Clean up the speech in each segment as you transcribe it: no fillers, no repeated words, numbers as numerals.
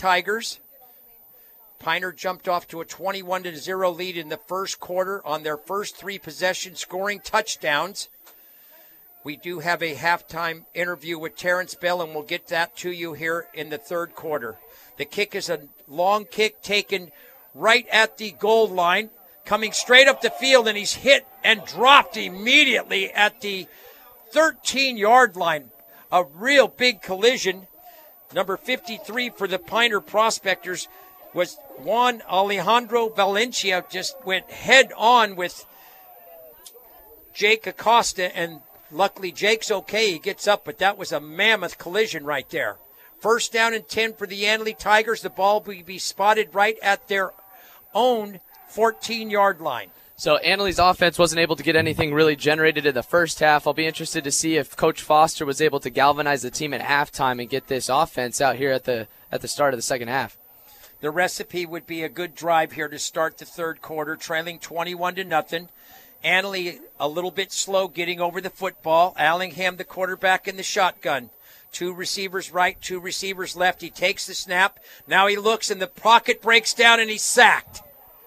Tigers. Piner jumped off to a 21-0 lead in the first quarter on their first 3 possessions, scoring touchdowns. We do have a halftime interview with Terrence Bell, and we'll get that to you here in the third quarter. The kick is a long kick taken right at the goal line, coming straight up the field, and he's hit and dropped immediately at the 13-yard line. A real big collision. Number 53 for the Piner Prospectors was Juan Alejandro Valencia, just went head on with Jake Acosta, and luckily Jake's okay. He gets up, but that was a mammoth collision right there. First down and 10 for the Annalee Tigers. The ball will be spotted right at their own 14-yard line. So Annalee's offense wasn't able to get anything really generated in the first half. I'll be interested to see if Coach Foster was able to galvanize the team at halftime and get this offense out here at the start of the second half. The recipe would be a good drive here to start the third quarter, trailing 21-0. Annalee a little bit slow getting over the football. Allingham, the quarterback, in the shotgun. 2 receivers right, 2 receivers left. He takes the snap. Now he looks, and the pocket breaks down, and he's sacked.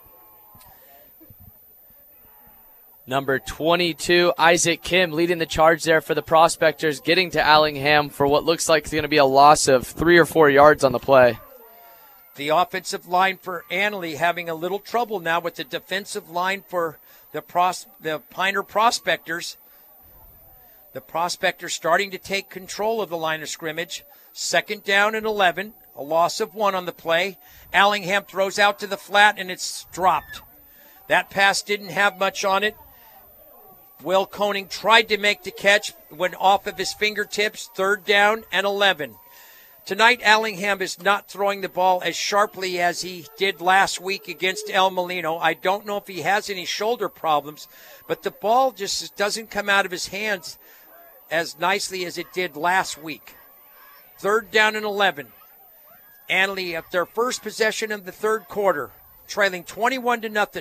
Number 22, Isaac Kim, leading the charge there for the Prospectors, getting to Allingham for what looks like it's going to be a loss of 3 or 4 yards on the play. The offensive line for Annalee having a little trouble now with the defensive line for the Piner Prospectors. The Prospectors starting to take control of the line of scrimmage. Second down and 11, a loss of 1 on the play. Allingham throws out to the flat, and it's dropped. That pass didn't have much on it. Will Koenig tried to make the catch, went off of his fingertips. Third down and 11. Tonight, Allingham is not throwing the ball as sharply as he did last week against El Molino. I don't know if he has any shoulder problems, but the ball just doesn't come out of his hands as nicely as it did last week. Third down and 11. Annalee at their first possession of the third quarter, trailing 21-0.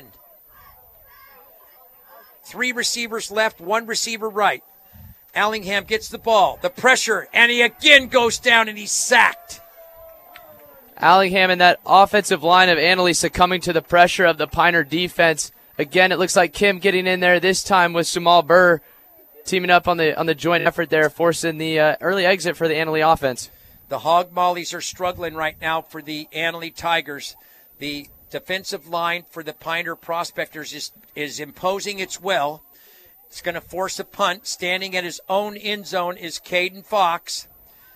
3 receivers left, 1 receiver right. Allingham gets the ball, the pressure, and he again goes down, and he's sacked. Allingham and that offensive line of Annalee succumbing to the pressure of the Piner defense. Again, it looks like Kim getting in there this time with Sumal Burr teaming up on the joint effort there, forcing the early exit for the Annalee offense. The Hog Mollies are struggling right now for the Annalee Tigers. The defensive line for the Piner Prospectors is imposing its will. It's going to force a punt. Standing at his own end zone is Caden Fox.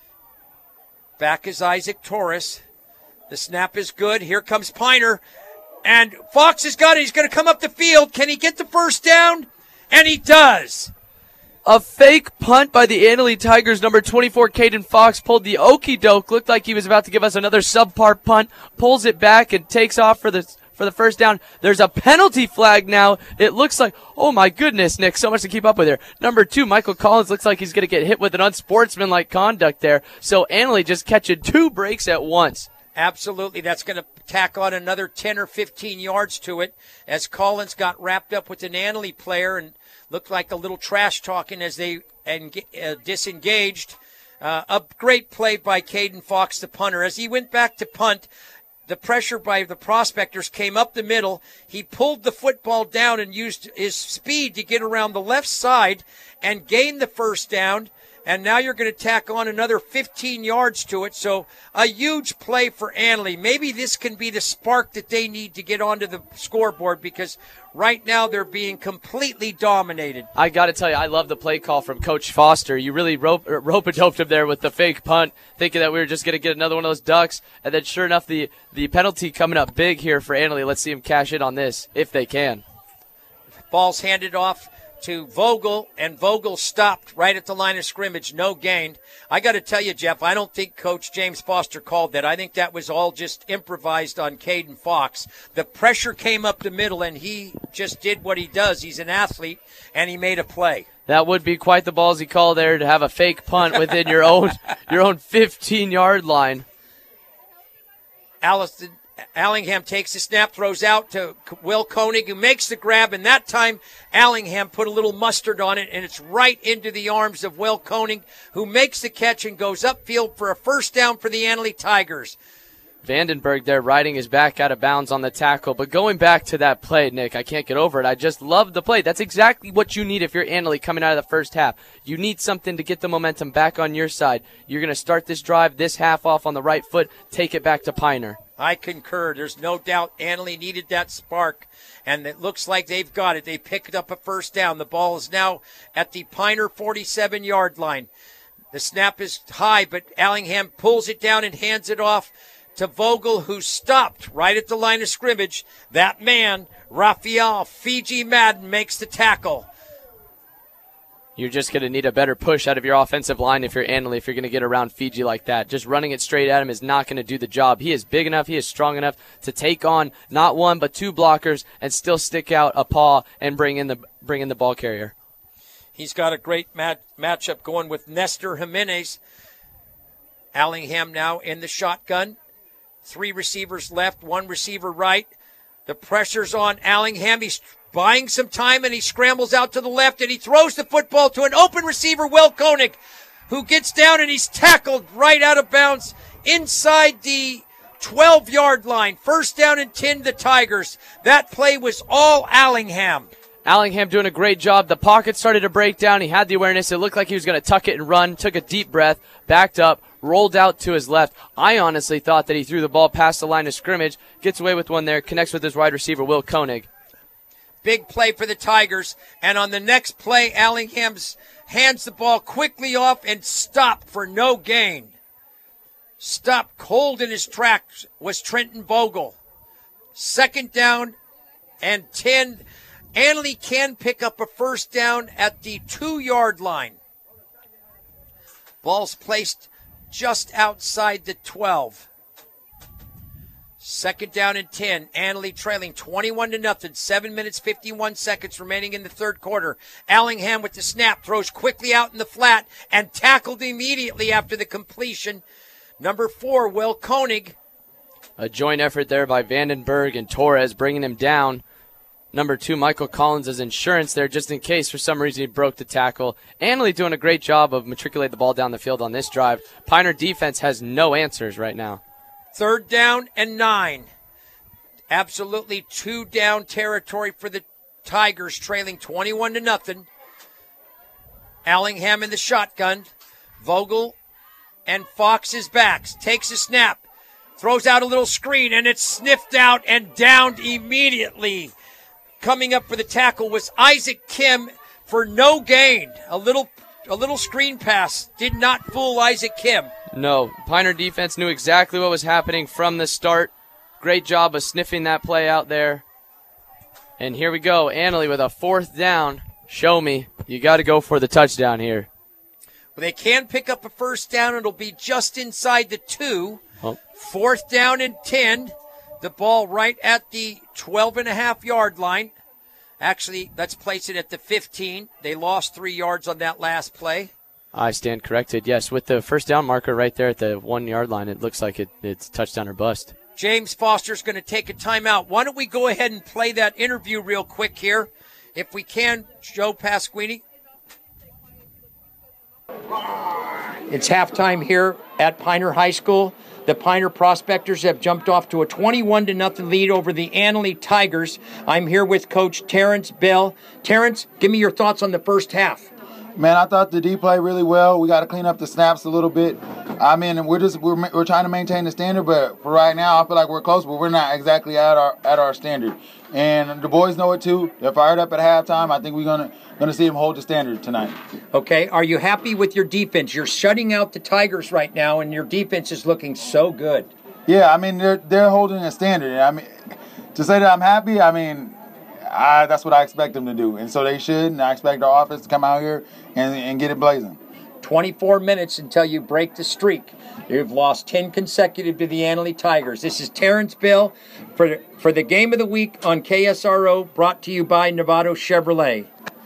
Back is Isaac Torres. The snap is good. Here comes Piner. And Fox has got it. He's going to come up the field. Can he get the first down? And he does. A fake punt by the Annalee Tigers. Number 24, Caden Fox, pulled the okey-doke. Looked like he was about to give us another subpar punt. Pulls it back and takes off for the first down. There's a penalty flag now. It looks like, oh my goodness, Nick, so much to keep up with here. Number 2, Michael Collins, looks like he's going to get hit with an unsportsmanlike conduct there. So Annalee just catching 2 breaks at once. Absolutely. That's going to tack on another 10 or 15 yards to it as Collins got wrapped up with an Annalee player and looked like a little trash talking as they disengaged. A great play by Caden Fox, the punter. As he went back to punt, the pressure by the Prospectors came up the middle. He pulled the football down and used his speed to get around the left side and gain the first down. And now you're going to tack on another 15 yards to it. So a huge play for Annalee. Maybe this can be the spark that they need to get onto the scoreboard because right now they're being completely dominated. I got to tell you, I love the play call from Coach Foster. You really rope-a-doped him there with the fake punt, thinking that we were just going to get another one of those ducks. And then sure enough, the penalty coming up big here for Annalee. Let's see him cash in on this, if they can. Ball's handed off to Vogel, and Vogel stopped right at the line of scrimmage, no gain. I got to tell you, Jeff, I don't think Coach James Foster called that. I think that was all just improvised on Caden Fox. The pressure came up the middle, and he just did what he does. He's an athlete, and he made a play. That would be quite the ballsy call there to have a fake punt within your own 15-yard line. Allingham takes the snap, throws out to Will Koenig, who makes the grab, and that time Allingham put a little mustard on it, and it's right into the arms of Will Koenig, who makes the catch and goes upfield for a first down for the Annalee Tigers. Vandenberg there riding his back out of bounds on the tackle. But going back to that play, Nick, I can't get over it. I just love the play. That's exactly what you need if you're Anneli coming out of the first half. You need something to get the momentum back on your side. You're going to start this drive, this half off on the right foot, take it back to Piner. I concur. There's no doubt Anneli needed that spark, and it looks like they've got it. They picked up a first down. The ball is now at the Piner 47-yard line. The snap is high, but Allingham pulls it down and hands it off to Vogel, who stopped right at the line of scrimmage. That man, Raphael Fiji Madden, makes the tackle. You're just going to need a better push out of your offensive line if you're Anneli, if you're going to get around Fiji like that. Just running it straight at him is not going to do the job. He is big enough, he is strong enough to take on not one but two blockers and still stick out a paw and bring in the ball carrier. He's got a great matchup going with Nestor Jimenez. Allingham now in the shotgun. 3 receivers left, 1 receiver right. The pressure's on Allingham. He's buying some time, and he scrambles out to the left, and he throws the football to an open receiver, Will Koenig, who gets down, and he's tackled right out of bounds inside the 12-yard line. First down and 10, the Tigers. That play was all Allingham. Allingham doing a great job. The pocket started to break down. He had the awareness. It looked like he was going to tuck it and run. Took a deep breath, backed up, rolled out to his left. I honestly thought that he threw the ball past the line of scrimmage, gets away with one there, connects with his wide receiver, Will Koenig. Big play for the Tigers. And on the next play, Allingham hands the ball quickly off and stopped for no gain. Stopped cold in his tracks was Trenton Vogel. Second down and 10. Anneli can pick up a first down at the 2-yard line. Ball's placed just outside the 12. Second down and 10. Anneli trailing 21-0. 7 minutes, 51 seconds remaining in the third quarter. Allingham with the snap throws quickly out in the flat and tackled immediately after the completion. Number 4, Will Koenig. A joint effort there by Vandenberg and Torres bringing him down. Number 2, Michael Collins as insurance there just in case for some reason he broke the tackle. Anneli doing a great job of matriculating the ball down the field on this drive. Piner defense has no answers right now. Third down and 9. Absolutely 2-down territory for the Tigers, trailing 21-0. Allingham in the shotgun. Vogel and Fox's backs. Takes a snap. Throws out a little screen, and it's sniffed out and downed immediately. Coming up for the tackle was Isaac Kim for no gain. A little screen pass did not fool Isaac Kim. No, Piner defense knew exactly what was happening from the start. Great job of sniffing that play out there. And here we go, Anneli with a 4th down. Show me. You got to go for the touchdown here. Well, they can pick up a first down. It'll be just inside the 2. 4th down and 10. The ball right at the 12.5-yard line. Actually, let's place it at the 15. They lost 3 yards on that last play. I stand corrected. Yes, with the first down marker right there at the 1-yard line, it looks like it's touchdown or bust. James Foster's going to take a timeout. Why don't we go ahead and play that interview real quick here, if we can, Joe Pasquini. It's halftime here at Piner High School. The Piner Prospectors have jumped off to a 21-0 lead over the Anneli Tigers. I'm here with Coach Terrence Bell. Terrence, give me your thoughts on the first half. Man, I thought the D played really well. We got to clean up the snaps a little bit. I mean, we're trying to maintain the standard, but for right now, I feel like we're close, but we're not exactly at our standard. And the boys know it too. They're fired up at halftime. I think we're gonna see them hold the standard tonight. Okay, are you happy with your defense? You're shutting out the Tigers right now, and your defense is looking so good. Yeah, I mean they're holding a standard. I mean, to say that I'm happy, I mean. That's what I expect them to do, and so they should, and I expect our offense to come out here and get it blazing. 24 minutes until you break the streak. You've lost 10 consecutive to the Anneli Tigers. This is Terrence Bill for the Game of the Week on KSRO, brought to you by Novato Chevrolet.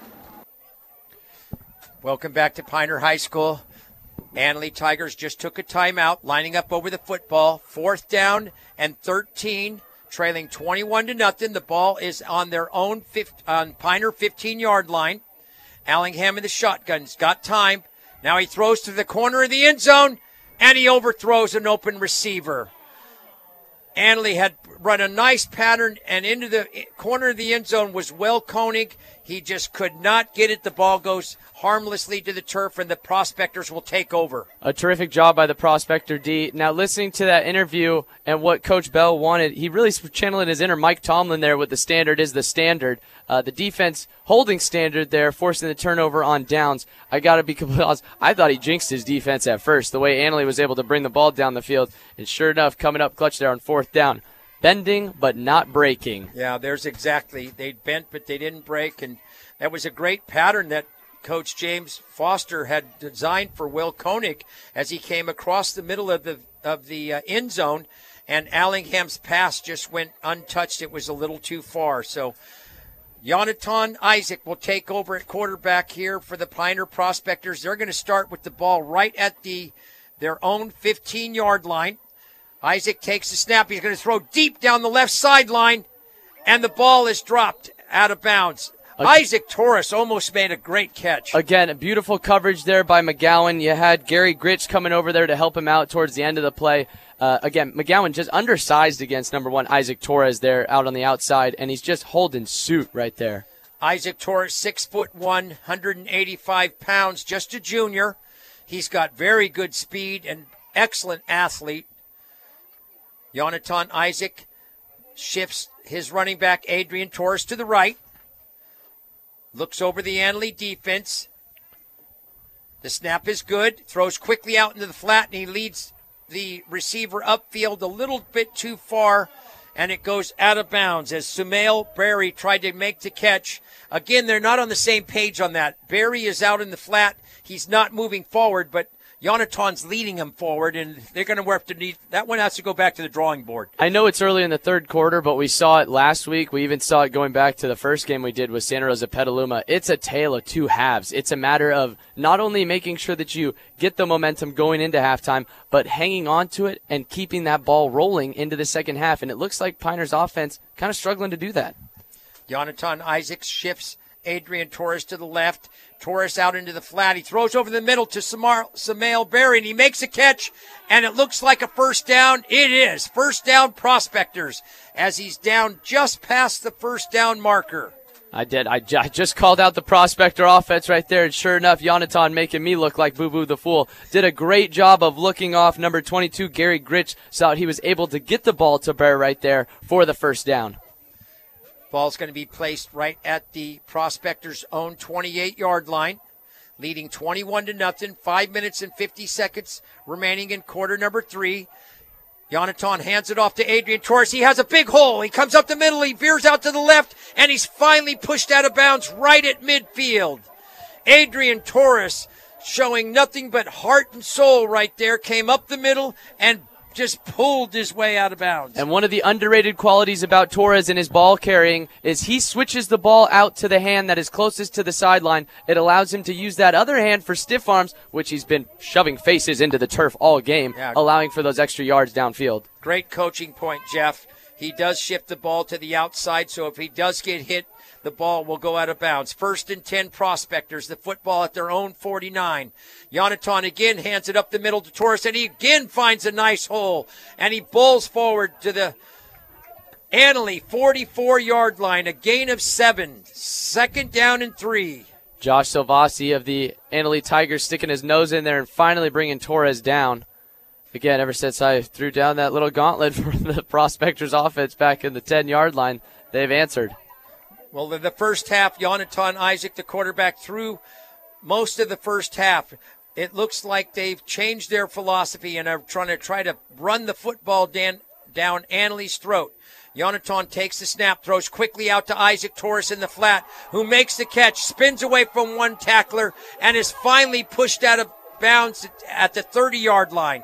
Welcome back to Piner High School. Anneli Tigers just took a timeout, lining up over the football. 4th down and 13. Trailing 21-0. The ball is on their own on Piner 15-yard line. Allingham in the shotgun. He's got time. Now he throws to the corner of the end zone, and he overthrows an open receiver. Anley had run a nice pattern, and into the corner of the end zone was Will Koenig. He just could not get it. The ball goes harmlessly to the turf, and the Prospectors will take over. A terrific job by the Prospector D. Now, listening to that interview and what Coach Bell wanted, he really channeling his inner Mike Tomlin there with the standard is the standard. The defense holding standard there, forcing the turnover on downs. I got to be completely honest, I thought he jinxed his defense at first, the way Anley was able to bring the ball down the field. And sure enough, coming up clutch there on 4th down. Bending but not breaking. Yeah, there's exactly. They bent but they didn't break, and that was a great pattern that Coach James Foster had designed for Will Koenig as he came across the middle of the end zone, and Allingham's pass just went untouched. It was a little too far. So Jonathan Isaac will take over at quarterback here for the Pioneer Prospectors. They're going to start with the ball right at their own 15-yard line. Isaac takes the snap. He's going to throw deep down the left sideline, and the ball is dropped out of bounds. Isaac Torres almost made a great catch. Again, beautiful coverage there by McGowan. You had Gary Gritch coming over there to help him out towards the end of the play. Again, McGowan just undersized against number 1 Isaac Torres there out on the outside, and he's just holding suit right there. Isaac Torres, 6'1", 185 pounds, just a junior. He's got very good speed and excellent athlete. Jonathan Isaac shifts his running back, Adrian Torres, to the right. Looks over the Anley defense. The snap is good. Throws quickly out into the flat, and he leads the receiver upfield a little bit too far, and it goes out of bounds as Sumail Berry tried to make the catch. Again, they're not on the same page on that. Berry is out in the flat. He's not moving forward, but Jonathan's leading him forward, and they're going to have to need that one has to go back to the drawing board. I know it's early in the third quarter, but we saw it last week. We even saw it going back to the first game we did with Santa Rosa Petaluma. It's a tale of two halves. It's a matter of not only making sure that you get the momentum going into halftime, but hanging on to it and keeping that ball rolling into the second half. And it looks like Pioneer's offense kind of struggling to do that. Jonathan Isaac shifts Adrian Torres to the left. Torres out into the flat. He throws over the middle to Sumail Berry, and he makes a catch, and it looks like a first down. It is. First down, Prospectors, as he's down just past the first down marker. I did. I just called out the Prospector offense right there, and sure enough, Jonathan making me look like Boo Boo the Fool. Did a great job of looking off number 22, Gary Gritch, so he was able to get the ball to Bear right there for the first down. Ball's going to be placed right at the Prospectors' own 28-yard line, leading 21-0. 5 minutes and 50 seconds remaining in quarter number 3. Jonathan hands it off to Adrian Torres. He has a big hole. He comes up the middle. He veers out to the left, and he's finally pushed out of bounds right at midfield. Adrian Torres, showing nothing but heart and soul right there, came up the middle and just pulled his way out of bounds. And one of the underrated qualities about Torres in his ball carrying is he switches the ball out to the hand that is closest to the sideline. It allows him to use that other hand for stiff arms, which he's been shoving faces into the turf all game, allowing for those extra yards downfield. Great coaching point, Jeff. He does shift the ball to the outside, so if he does get hit, the ball will go out of bounds. 1st and 10 Prospectors, the football at their own 49. Jonathan again hands it up the middle to Torres, and he again finds a nice hole. And he bowls forward to the Annalee 44-yard line, a gain of 7. 2nd down and 3. Josh Silvasi of the Annalee Tigers sticking his nose in there and finally bringing Torres down. Again, ever since I threw down that little gauntlet for the Prospectors offense back in the 10-yard line, they've answered. Well, in the first half, Jonathan Isaac, the quarterback, threw most of the first half. It looks like they've changed their philosophy and are trying to run the football down Annalee's throat. Jonathan takes the snap, throws quickly out to Isaac Torres in the flat, who makes the catch, spins away from one tackler, and is finally pushed out of bounds at the 30-yard line.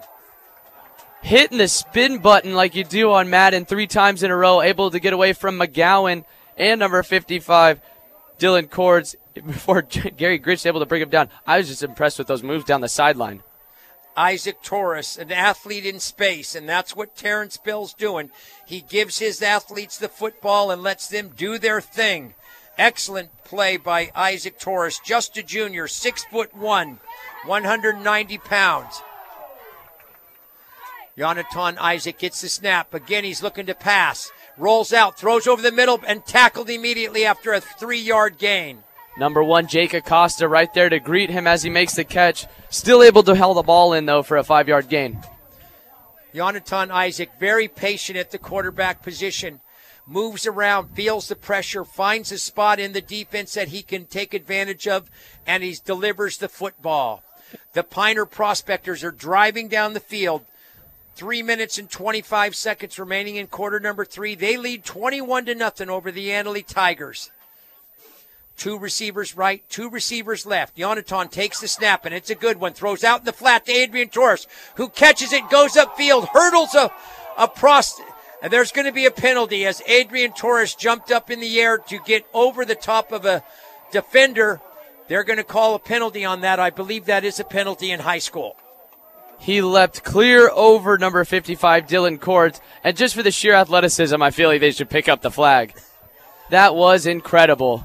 Hitting the spin button like you do on Madden 3 times in a row, able to get away from McGowan and number 55, Dylan Cords, before Gary Gritch able to bring him down. I was just impressed with those moves down the sideline. Isaac Torres, an athlete in space, and that's what Terrence Bill's doing. He gives his athletes the football and lets them do their thing. Excellent play by Isaac Torres, just a junior, 6'1", 190 pounds. Yonatan Isaac gets the snap. Again, he's looking to pass. Rolls out, throws over the middle, and tackled immediately after a 3-yard gain. Number 1, Jake Acosta right there to greet him as he makes the catch. Still able to hold the ball in, though, for a 5-yard gain. Yonatan Isaac, very patient at the quarterback position. Moves around, feels the pressure, finds a spot in the defense that he can take advantage of, and he delivers the football. The Pioneer Prospectors are driving down the field. 3 minutes and 25 seconds remaining in quarter number 3. They lead 21-0 over the Annalee Tigers. 2 receivers right, 2 receivers left. Yonatan takes the snap, and it's a good one. Throws out in the flat to Adrian Torres, who catches it, goes upfield, hurdles and there's going to be a penalty as Adrian Torres jumped up in the air to get over the top of a defender. They're going to call a penalty on that. I believe that is a penalty in high school. He leapt clear over number 55, Dylan Courts, and just for the sheer athleticism, I feel like they should pick up the flag. That was incredible.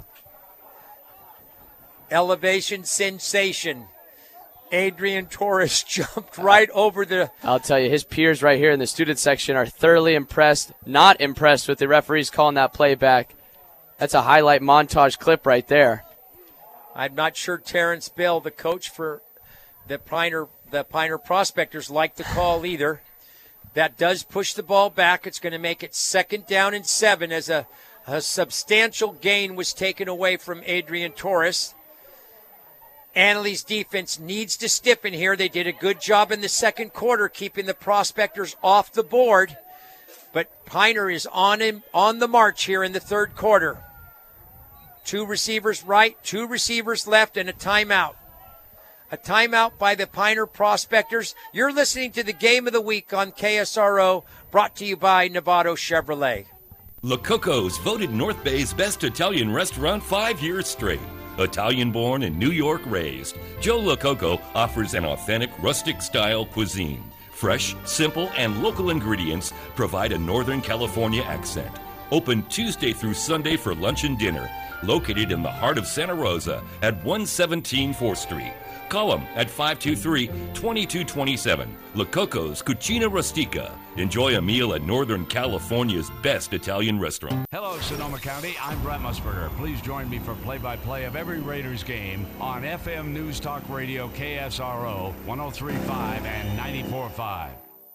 Elevation sensation. Adrian Torres jumped right over the... I'll tell you, his peers right here in the student section are thoroughly impressed, not impressed with the referees calling that play back. That's a highlight montage clip right there. I'm not sure Terrence Bill, the coach for the Pioneer Prospectors, like the call either. That does push the ball back. It's going to make it 2nd down and 7 as a substantial gain was taken away from Adrian Torres. Annalee's defense needs to stiffen here. They did a good job in the second quarter keeping the Prospectors off the board. But Pioneer is on the march here in the third quarter. 2 receivers right, 2 receivers left, and a timeout. A timeout by the Pioneer Prospectors. You're listening to the Game of the Week on KSRO, brought to you by Novato Chevrolet. La Coco's voted North Bay's best Italian restaurant 5 years straight. Italian-born and New York raised, Joe La Coco offers an authentic rustic-style cuisine. Fresh, simple, and local ingredients provide a Northern California accent. Open Tuesday through Sunday for lunch and dinner. Located in the heart of Santa Rosa at 117 4th Street. Call them at 523-2227. La Coco's Cucina Rustica. Enjoy a meal at Northern California's best Italian restaurant. Hello, Sonoma County. I'm Brett Musburger. Please join me for play-by-play of every Raiders game on FM News Talk Radio KSRO 103.5 and 94.5.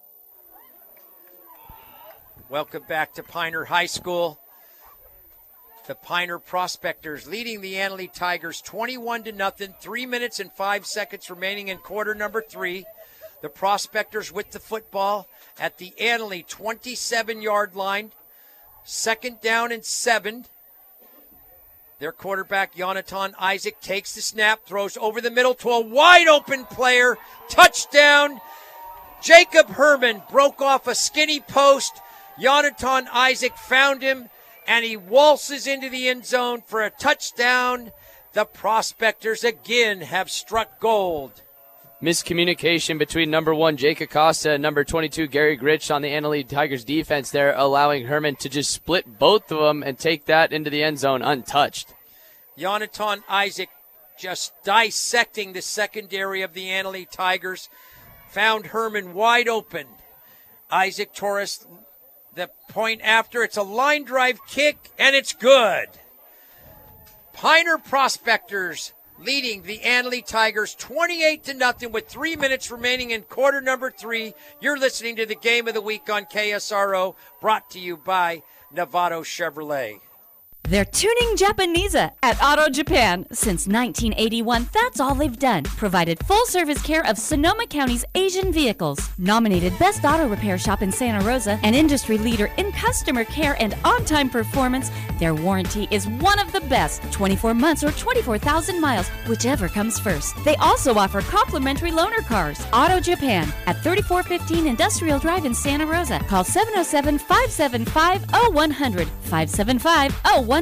Welcome back to Pioneer High School. The Pioneer Prospectors leading the Annalee Tigers 21-0. 3 minutes and 5 seconds remaining in quarter number 3. The Prospectors with the football at the Annalee 27-yard line. 2nd down and 7. Their quarterback, Yonatan Isaac, takes the snap, throws over the middle to a wide-open player. Touchdown. Jacob Herman broke off a skinny post. Yonatan Isaac found him, and he waltzes into the end zone for a touchdown. The Prospectors again have struck gold. Miscommunication between number 1, Jake Acosta, and number 22, Gary Gritch on the Annalee Tigers defense there, allowing Herman to just split both of them and take that into the end zone untouched. Yonatan Isaac just dissecting the secondary of the Annalee Tigers. Found Herman wide open. Isaac Torres, the point after, it's a line drive kick, and it's good. Pioneer Prospectors leading the Annalee Tigers 28-0 with 3 minutes remaining in quarter number 3. You're listening to the Game of the Week on KSRO, brought to you by Novato Chevrolet. They're tuning Japanese at Auto Japan. Since 1981, that's all they've done. Provided full-service care of Sonoma County's Asian vehicles. Nominated Best Auto Repair Shop in Santa Rosa, an industry leader in customer care and on-time performance, their warranty is one of the best. 24 months or 24,000 miles, whichever comes first. They also offer complimentary loaner cars. Auto Japan at 3415 Industrial Drive in Santa Rosa. Call 707-575-0100. 575-0100.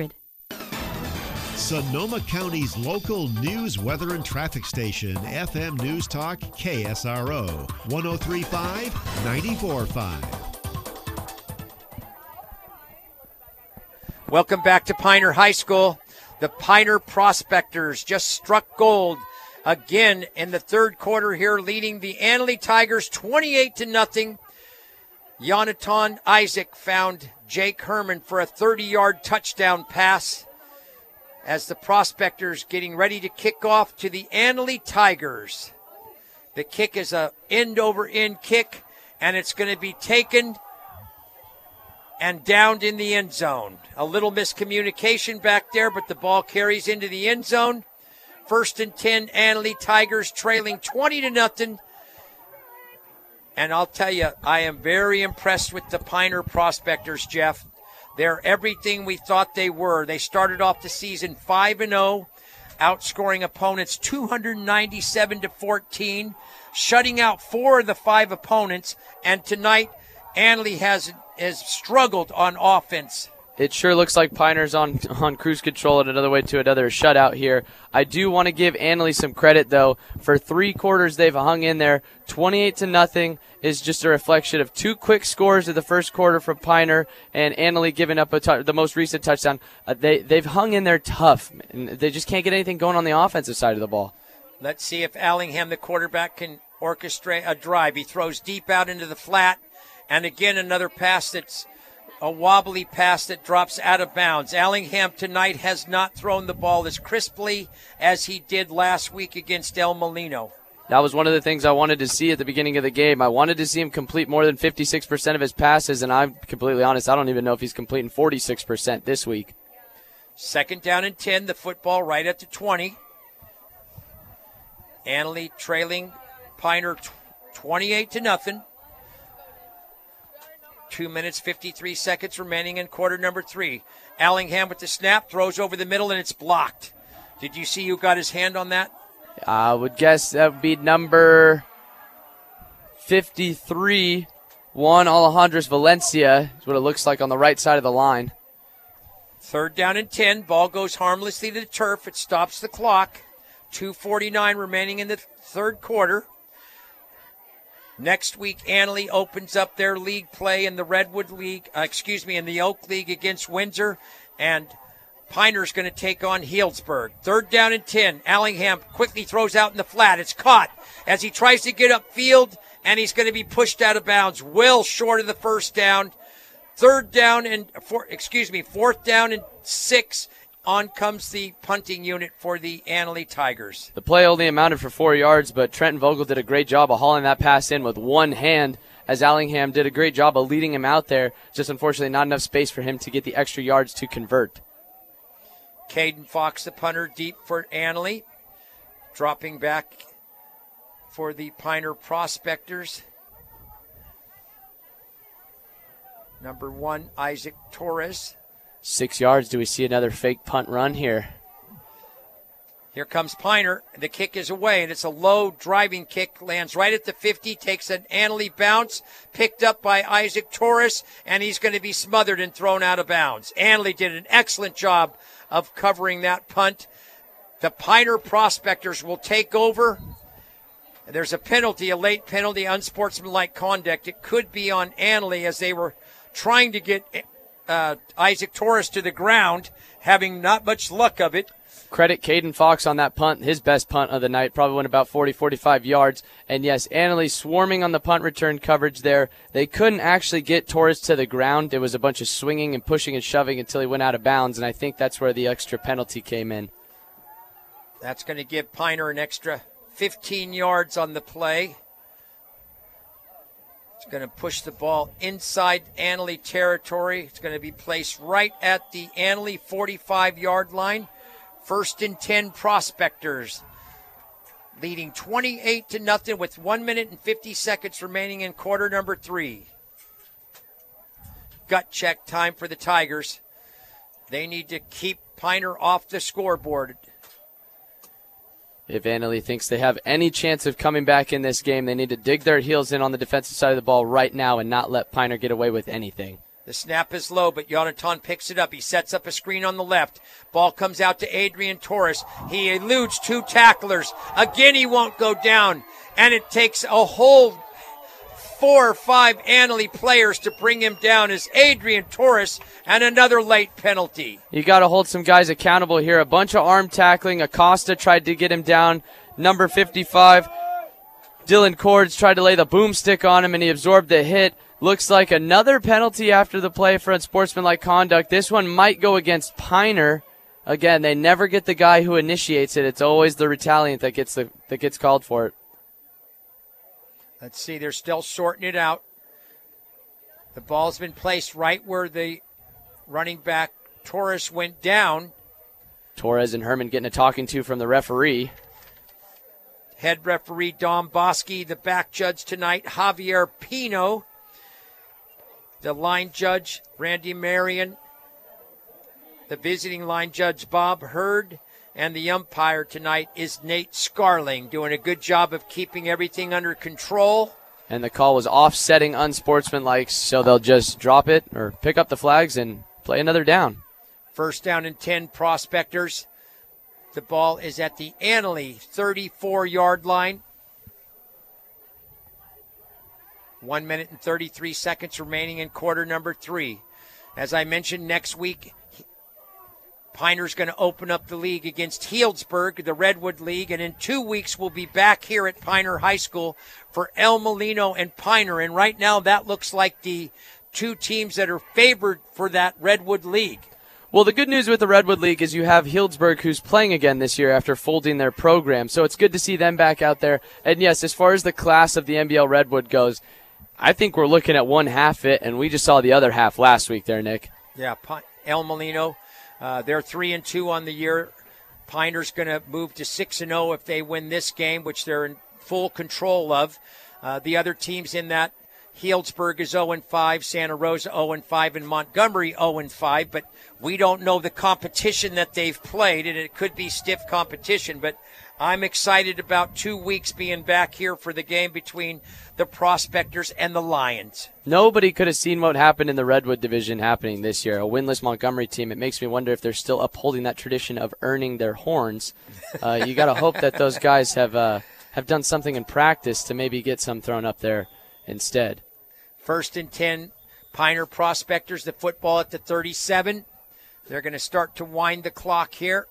Sonoma County's local news, weather, and traffic station, FM News Talk KSRO 103.5, 94.5. Welcome back to Pioneer High School. The Pioneer Prospectors just struck gold again in the third quarter here, leading the Annalee Tigers 28-0. Jonathan Isaac found Jake Herman for a 30-yard touchdown pass as the Prospectors getting ready to kick off to the Annalee Tigers. The kick is a end-over-end kick, and it's going to be taken and downed in the end zone. A little miscommunication back there, but the ball carries into the end zone. 1st and 10, Annalee Tigers trailing 20-0. And I'll tell you, I am very impressed with the Piner Prospectors, Jeff. They're everything we thought they were. They started off the season 5-0, outscoring opponents 297-14, shutting out 4 of the 5 opponents. And tonight, Annalee has struggled on offense. It sure looks like Piner's on cruise control, and another shutout here. I do want to give Annalee some credit, though. For 3 quarters, they've hung in there. 28-0 is just a reflection of 2 quick scores of the first quarter from Piner, and Annalee giving up the most recent touchdown. They've hung in there tough, and they just can't get anything going on the offensive side of the ball. Let's see if Allingham, the quarterback, can orchestrate a drive. He throws deep out into the flat, and again another pass that's a wobbly pass that drops out of bounds. Allingham tonight has not thrown the ball as crisply as he did last week against El Molino. That was one of the things I wanted to see at the beginning of the game. I wanted to see him complete more than 56% of his passes, and I'm completely honest, I don't even know if he's completing 46% this week. 2nd down and 10, the football right at the 20. Annalee trailing Piner 28-0. 2 minutes, 53 seconds remaining in quarter number 3. Allingham with the snap, throws over the middle, and it's blocked. Did you see who got his hand on that? I would guess that would be number 53, Juan Alejandros Valencia, is what it looks like on the right side of the line. 3rd down and 10. Ball goes harmlessly to the turf. It stops the clock. 2:49 remaining in the third quarter. Next week, Annalee opens up their league play in the Redwood League, in the Oak League against Windsor, and Piner's going to take on Healdsburg. 3rd down and 10. Allingham quickly throws out in the flat. It's caught as he tries to get upfield, and he's going to be pushed out of bounds, well short of the first down. 4th down and 6. On comes the punting unit for the Annalee Tigers. The play only amounted for 4 yards, but Trenton Vogel did a great job of hauling that pass in with one hand, as Allingham did a great job of leading him out there. Just unfortunately not enough space for him to get the extra yards to convert. Caden Fox, the punter, deep for Annalee. Dropping back for the Piner Prospectors. Number 1, Isaac Torres. 6 yards. Do we see another fake punt run here? Here comes Piner. The kick is away, and it's a low driving kick. Lands right at the 50, takes an Annalee bounce, picked up by Isaac Torres, and he's going to be smothered and thrown out of bounds. Annalee did an excellent job of covering that punt. The Piner Prospectors will take over. There's a penalty, a late penalty, unsportsmanlike conduct. It could be on Annalee as they were trying to get Isaac Torres to the ground, having not much luck of it. Credit Caden Fox on that punt, his best punt of the night, probably went about 40, 45 yards. And yes, Annalee swarming on the punt return coverage there. They couldn't actually get Torres to the ground. It was a bunch of swinging and pushing and shoving until he went out of bounds, and I think that's where the extra penalty came in. That's going to give Piner an extra 15 yards on the play. It's going to push the ball inside Annalee territory. It's going to be placed right at the Annalee 45-yard line. 1st and 10 Prospectors, leading 28-0 with 1 minute and 50 seconds remaining in quarter number 3. Gut check time for the Tigers. They need to keep Piner off the scoreboard. If Annalee thinks they have any chance of coming back in this game, they need to dig their heels in on the defensive side of the ball right now and not let Piner get away with anything. The snap is low, but Jonathan picks it up. He sets up a screen on the left. Ball comes out to Adrian Torres. He eludes 2 tacklers. Again, he won't go down. And it takes a whole 4 or 5 Annalee players to bring him down as Adrian Torres, and another late penalty. You got to hold some guys accountable here. A bunch of arm tackling. Acosta tried to get him down. number 55. Dylan Cords tried to lay the boomstick on him, and he absorbed the hit. Looks like another penalty after the play for unsportsmanlike conduct. This one might go against Piner. Again, they never get the guy who initiates it. It's always the retaliant that gets called for it. Let's see, they're still sorting it out. The ball's been placed right where the running back Torres went down. Torres and Herman getting a talking to from the referee. Head referee Dom Bosky, the back judge tonight, Javier Pino. The line judge, Randy Marion. The visiting line judge, Bob Hurd. And the umpire tonight is Nate Scarling, doing a good job of keeping everything under control. And the call was offsetting unsportsmanlike, so they'll just drop it or pick up the flags and play another down. First down and 10, Prospectors. The ball is at the Annalee 34-yard line. 1 minute and 33 seconds remaining in quarter number 3. As I mentioned, next week, Piner's going to open up the league against Healdsburg, the Redwood League, and in 2 weeks we'll be back here at Piner High School for El Molino and Piner. And right now that looks like the two teams that are favored for that Redwood League. Well, the good news with the Redwood League is you have Healdsburg, who's playing again this year after folding their program. So it's good to see them back out there. And yes, as far as the class of the NBL Redwood goes, I think we're looking at one half it, and we just saw the other half last week there, Nick. Yeah, El Molino. They're 3-2 on the year. Piner's going to move to 6-0 if they win this game, which they're in full control of. The other teams in that, Healdsburg is 0-5, Santa Rosa 0-5, and Montgomery 0-5. But we don't know the competition that they've played, and it could be stiff competition. But I'm excited about 2 weeks being back here for the game between the Prospectors and the Lions. Nobody could have seen what happened in the Redwood division happening this year. A winless Montgomery team. It makes me wonder if they're still upholding that tradition of earning their horns. You got to hope that those guys have done something in practice to maybe get some thrown up there instead. First and 10, Piner Prospectors, the football at the 37. They're going to start to wind the clock here.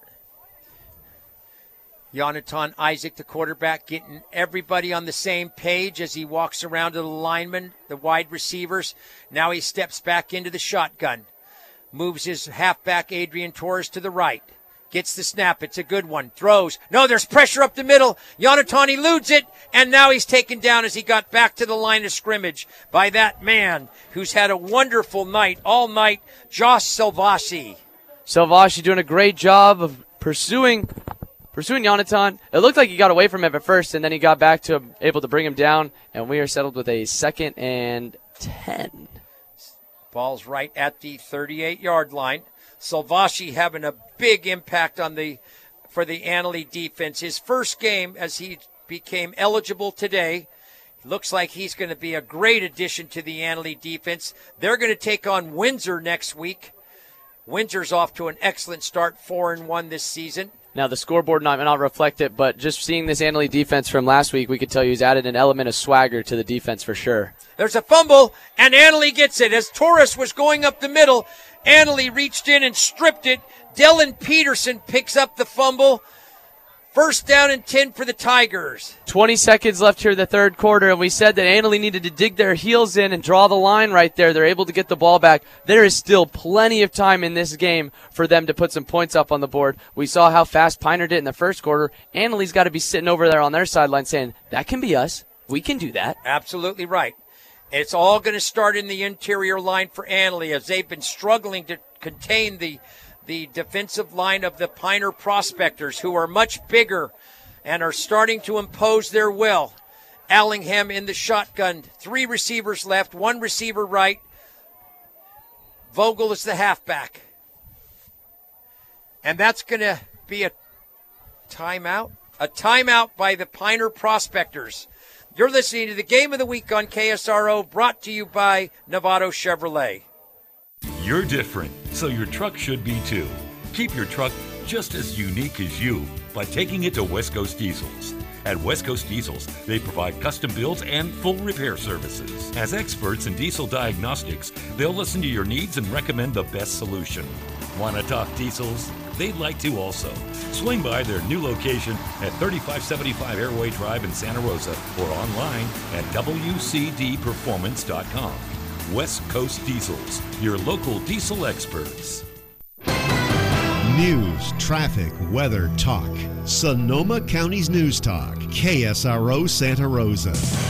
Jonathan Isaac, the quarterback, getting everybody on the same page as he walks around to the linemen, the wide receivers. Now he steps back into the shotgun. Moves his halfback, Adrian Torres, to the right. Gets the snap. It's a good one. Throws. No, there's pressure up the middle. Jonathan eludes it, and now he's taken down as he got back to the line of scrimmage by that man who's had a wonderful night all night, Josh Salvashi. Salvashi doing a great job of pursuing Jonathan. It looked like he got away from him at first, and then he got back to him, able to bring him down, and we are settled with a 2nd and 10. Ball's right at the 38-yard line. Salvashi having a big impact for the Annalee defense. His first game as he became eligible today. Looks like he's going to be a great addition to the Annalee defense. They're going to take on Windsor next week. Windsor's off to an excellent start, 4-1 this season. Now, the scoreboard might not reflect it, but just seeing this Annalee defense from last week, we could tell you he's added an element of swagger to the defense for sure. There's a fumble, and Annalee gets it. As Torres was going up the middle, Annalee reached in and stripped it. Dylan Peterson picks up the fumble. First down and 10 for the Tigers. 20 seconds left here in the third quarter, and we said that Annalee needed to dig their heels in and draw the line right there. They're able to get the ball back. There is still plenty of time in this game for them to put some points up on the board. We saw how fast Piner did in the first quarter. Annalee's got to be sitting over there on their sideline saying, that can be us. We can do that. Absolutely right. It's all going to start in the interior line for Annalee as they've been struggling to contain the defensive line of the Piner Prospectors, who are much bigger and are starting to impose their will. Allingham in the shotgun. 3 receivers left, 1 receiver right. Vogel is the halfback. And that's going to be a timeout. A timeout by the Piner Prospectors. You're listening to the Game of the Week on KSRO, brought to you by Novato Chevrolet. You're different, so your truck should be too. Keep your truck just as unique as you by taking it to West Coast Diesels. At West Coast Diesels, they provide custom builds and full repair services. As experts in diesel diagnostics, they'll listen to your needs and recommend the best solution. Want to talk diesels? they'd like to also. Swing by their new location at 3575 Airway Drive in Santa Rosa or online at WCDperformance.com. West Coast Diesels, your local diesel experts. News, traffic, weather, talk. Sonoma County's News Talk, KSRO Santa Rosa.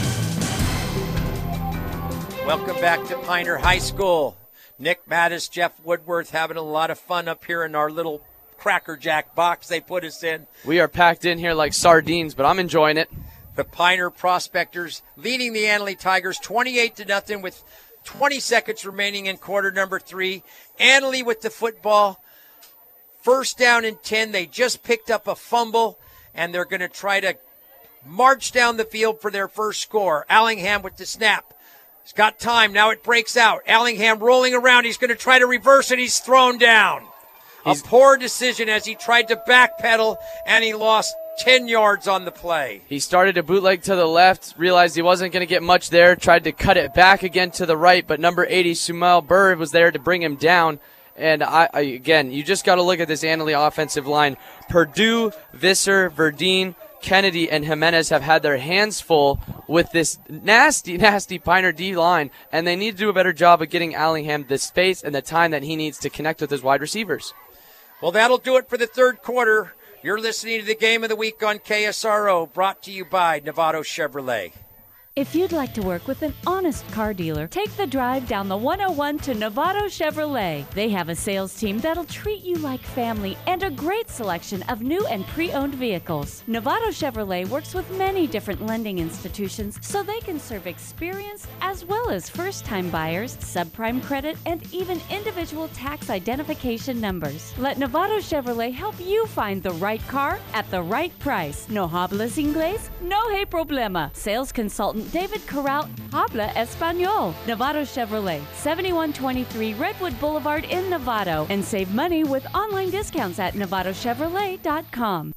Welcome back to Pioneer High School. Nick Mattis, Jeff Woodworth having a lot of fun up here in our little Cracker Jack box they put us in. We are packed in here like sardines, but I'm enjoying it. The Pioneer Prospectors leading the Annaley Tigers 28-0 with 20 seconds remaining in quarter number 3. Annaley with the football. First down and 10. They just picked up a fumble, and they're going to try to march down the field for their first score. Allingham with the snap. He's got time. Now it breaks out. Allingham rolling around. He's going to try to reverse it. He's thrown down. A poor decision as he tried to backpedal, and he lost 10 yards on the play. He started a bootleg to the left, realized he wasn't going to get much there, tried to cut it back again to the right, but number 80, Sumail Burr, was there to bring him down. And again, you just got to look at this Annaley offensive line. Purdue, Visser, Verdeen, Kennedy, and Jimenez have had their hands full with this nasty, nasty Pioneer D line, and they need to do a better job of getting Allingham the space and the time that he needs to connect with his wide receivers. Well, that'll do it for the third quarter. You're listening to the Game of the Week on KSRO, brought to you by Novato Chevrolet. If you'd like to work with an honest car dealer, take the drive down the 101 to Novato Chevrolet. They have a sales team that'll treat you like family and a great selection of new and pre-owned vehicles. Novato Chevrolet works with many different lending institutions so they can serve experienced as well as first-time buyers, subprime credit, and even individual tax identification numbers. Let Novato Chevrolet help you find the right car at the right price. No hablas inglés? No hay problema. Sales consultant David Corral, habla español. Novato Chevrolet, 7123 Redwood Boulevard in Novato. And save money with online discounts at NovatoChevrolet.com.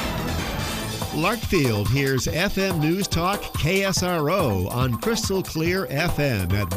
Larkfield hears FM News Talk KSRO on Crystal Clear FM at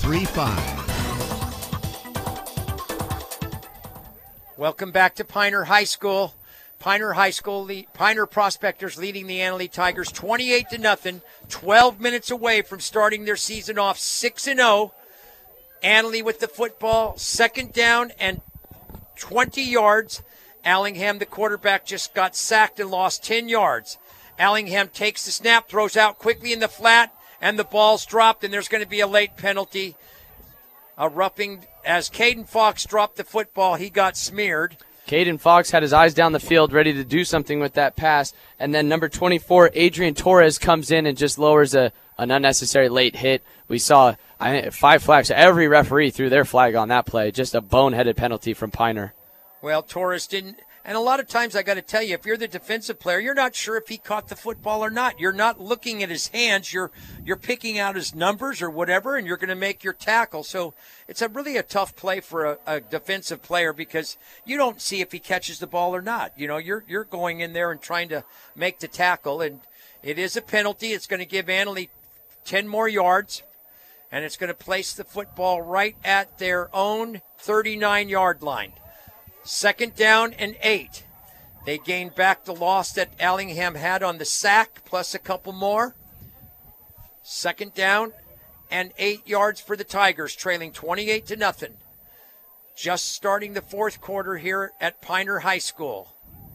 103.5. Welcome back to Pioneer High School. Pioneer Prospectors leading the Annaley Tigers 28-0, 12 minutes away from starting their season off 6-0. Annaley with the football, second down and 20 yards. Allingham, the quarterback, just got sacked and lost 10 yards. Allingham takes the snap, throws out quickly in the flat, and the ball's dropped, and there's going to be a late penalty. A roughing, as Caden Fox dropped the football, he got smeared. Caden Fox had his eyes down the field ready to do something with that pass, and then number 24, Adrian Torres, comes in and just lowers an unnecessary late hit. We saw 5 flags. Every referee threw their flag on that play. Just a boneheaded penalty from Pioneer. Well, Torres didn't. And a lot of times I got to tell you, if you're the defensive player, you're not sure if he caught the football or not. You're not looking at his hands. You're picking out his numbers or whatever, and you're going to make your tackle. So it's really a tough play for a defensive player because you don't see if he catches the ball or not. You know, you're going in there and trying to make the tackle, and it is a penalty. It's going to give Annaley 10 more yards, and it's going to place the football right at their own 39-yard line. Second down and 8. They gained back the loss that Allingham had on the sack, plus a couple more. Second down and 8 yards for the Tigers, trailing 28-0. Just starting the fourth quarter here at Pioneer High School.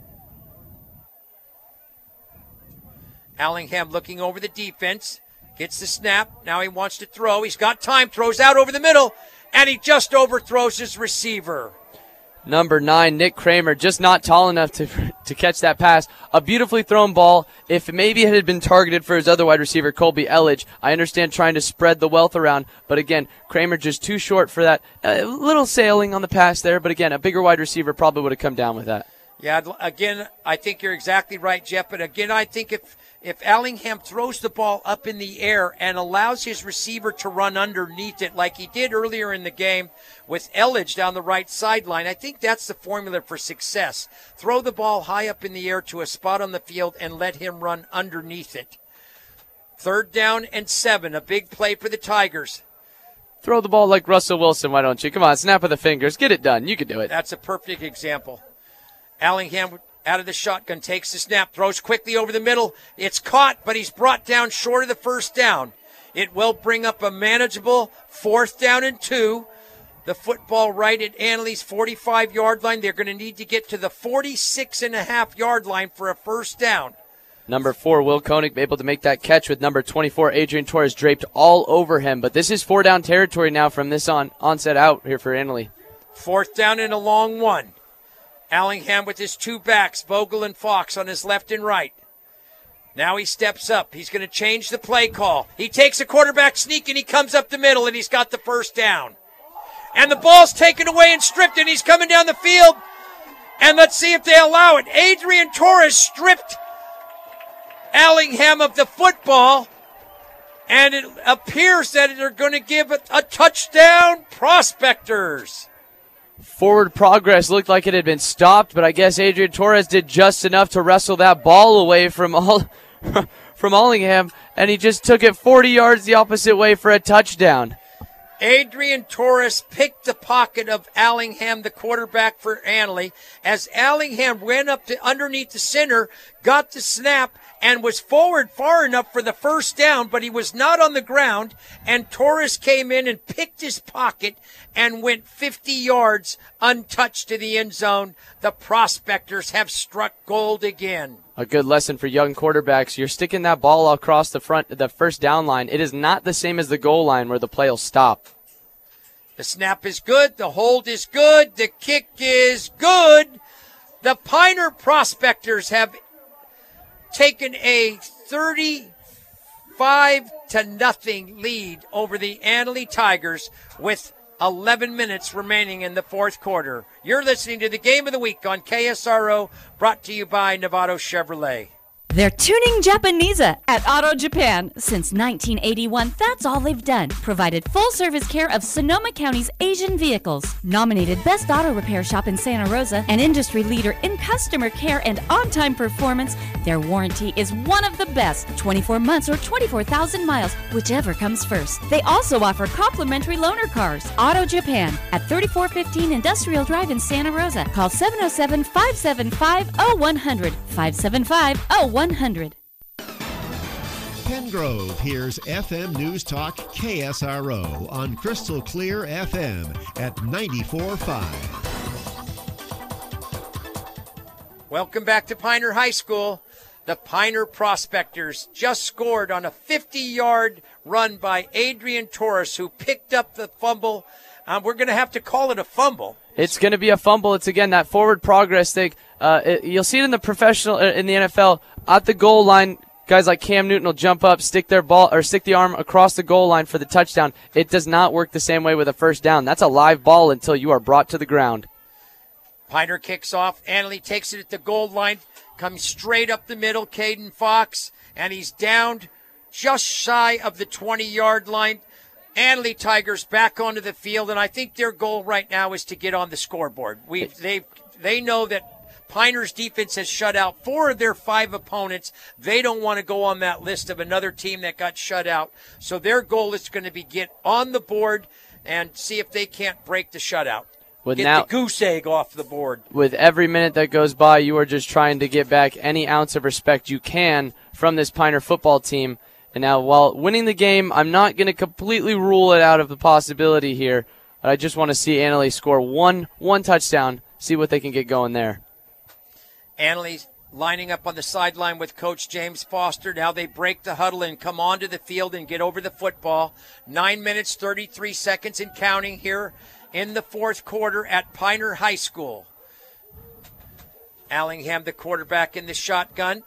Allingham looking over the defense. Gets the snap. Now he wants to throw. He's got time. Throws out over the middle. And he just overthrows his receiver. Number 9, Nick Kramer, just not tall enough to catch that pass. A beautifully thrown ball. If maybe it had been targeted for his other wide receiver, Colby Elledge, I understand trying to spread the wealth around. But again, Kramer just too short for that. A little sailing on the pass there. But again, a bigger wide receiver probably would have come down with that. Yeah, again, I think you're exactly right, Jeff. But again, I think if Allingham throws the ball up in the air and allows his receiver to run underneath it like he did earlier in the game with Elledge down the right sideline, I think that's the formula for success. Throw the ball high up in the air to a spot on the field and let him run underneath it. Third down and 7, a big play for the Tigers. Throw the ball like Russell Wilson, why don't you? Come on, snap of the fingers. Get it done. You can do it. That's a perfect example. Allingham out of the shotgun, takes the snap, throws quickly over the middle. It's caught, but he's brought down short of the first down. It will bring up a manageable 4th down and 2. The football right at Annalie's 45-yard line. They're going to need to get to the 46.5-yard line for a first down. Number 4, Will Koenig, able to make that catch with number 24, Adrian Torres, draped all over him. But this is 4-down territory now from this onset out here for Annalee. 4th down and a long one. Allingham with his 2 backs, Vogel and Fox on his left and right. Now he steps up. He's going to change the play call. He takes a quarterback sneak and he comes up the middle and he's got the first down. And the ball's taken away and stripped and he's coming down the field. And let's see if they allow it. Adrian Torres stripped Allingham of the football, and it appears that they're going to give it a touchdown, Prospectors. Forward progress looked like it had been stopped, but I guess Adrian Torres did just enough to wrestle that ball away from Allingham, and he just took it 40 yards the opposite way for a touchdown. Adrian Torres picked the pocket of Allingham, the quarterback for Annalee, as Allingham ran up to underneath the center, got the snap, and was forward far enough for the first down, but he was not on the ground, and Torres came in and picked his pocket and went 50 yards untouched to the end zone. The Prospectors have struck gold again. A good lesson for young quarterbacks. You're sticking that ball across the first down line. It is not the same as the goal line where the play will stop. The snap is good. The hold is good. The kick is good. The Piner Prospectors have taken a 35-0 lead over the Annalee Tigers with 11 minutes remaining in the 4th quarter. You're listening to the Game of the Week on KSRO, brought to you by Novato Chevrolet. They're tuning Japanese at Auto Japan. Since 1981, that's all they've done. Provided full-service care of Sonoma County's Asian vehicles. Nominated Best Auto Repair Shop in Santa Rosa, an industry leader in customer care and on-time performance, their warranty is one of the best. 24 months or 24,000 miles, whichever comes first. They also offer complimentary loaner cars. Auto Japan at 3415 Industrial Drive in Santa Rosa. Call 707-575-0100. 575-0100. Pengrove hears FM News Talk KSRO on Crystal Clear FM at 94.5. Welcome back to Piner High School. The Piner Prospectors just scored on a 50-yard run by Adrian Torres, who picked up the fumble. We're going to have to call it a fumble. It's going to be a fumble. It's, again, that forward progress thing. You'll see it in the professional, in the NFL, at the goal line. Guys like Cam Newton will jump up, stick the arm across the goal line for the touchdown. It does not work the same way with a first down. That's a live ball until you are brought to the ground. Piner kicks off. Annalee takes it at the goal line, comes straight up the middle, Caden Fox, and he's downed just shy of the 20-yard line. Annalee Tigers back onto the field, and I think their goal right now is to get on the scoreboard. They know that Piner's defense has shut out 4 of their 5 opponents. They don't want to go on that list of another team that got shut out. So their goal is going to be get on the board and see if they can't break the shutout. Get the goose egg off the board. With every minute that goes by, you are just trying to get back any ounce of respect you can from this Piner football team. And now, while winning the game, I'm not going to completely rule it out of the possibility here. But I just want to see Annalee score one touchdown, see what they can get going there. Annalee's lining up on the sideline with Coach James Foster. Now they break the huddle and come onto the field and get over the football. 9 minutes, 33 seconds and counting here in the 4th quarter at Piner High School. Allingham, the quarterback, in the shotgun.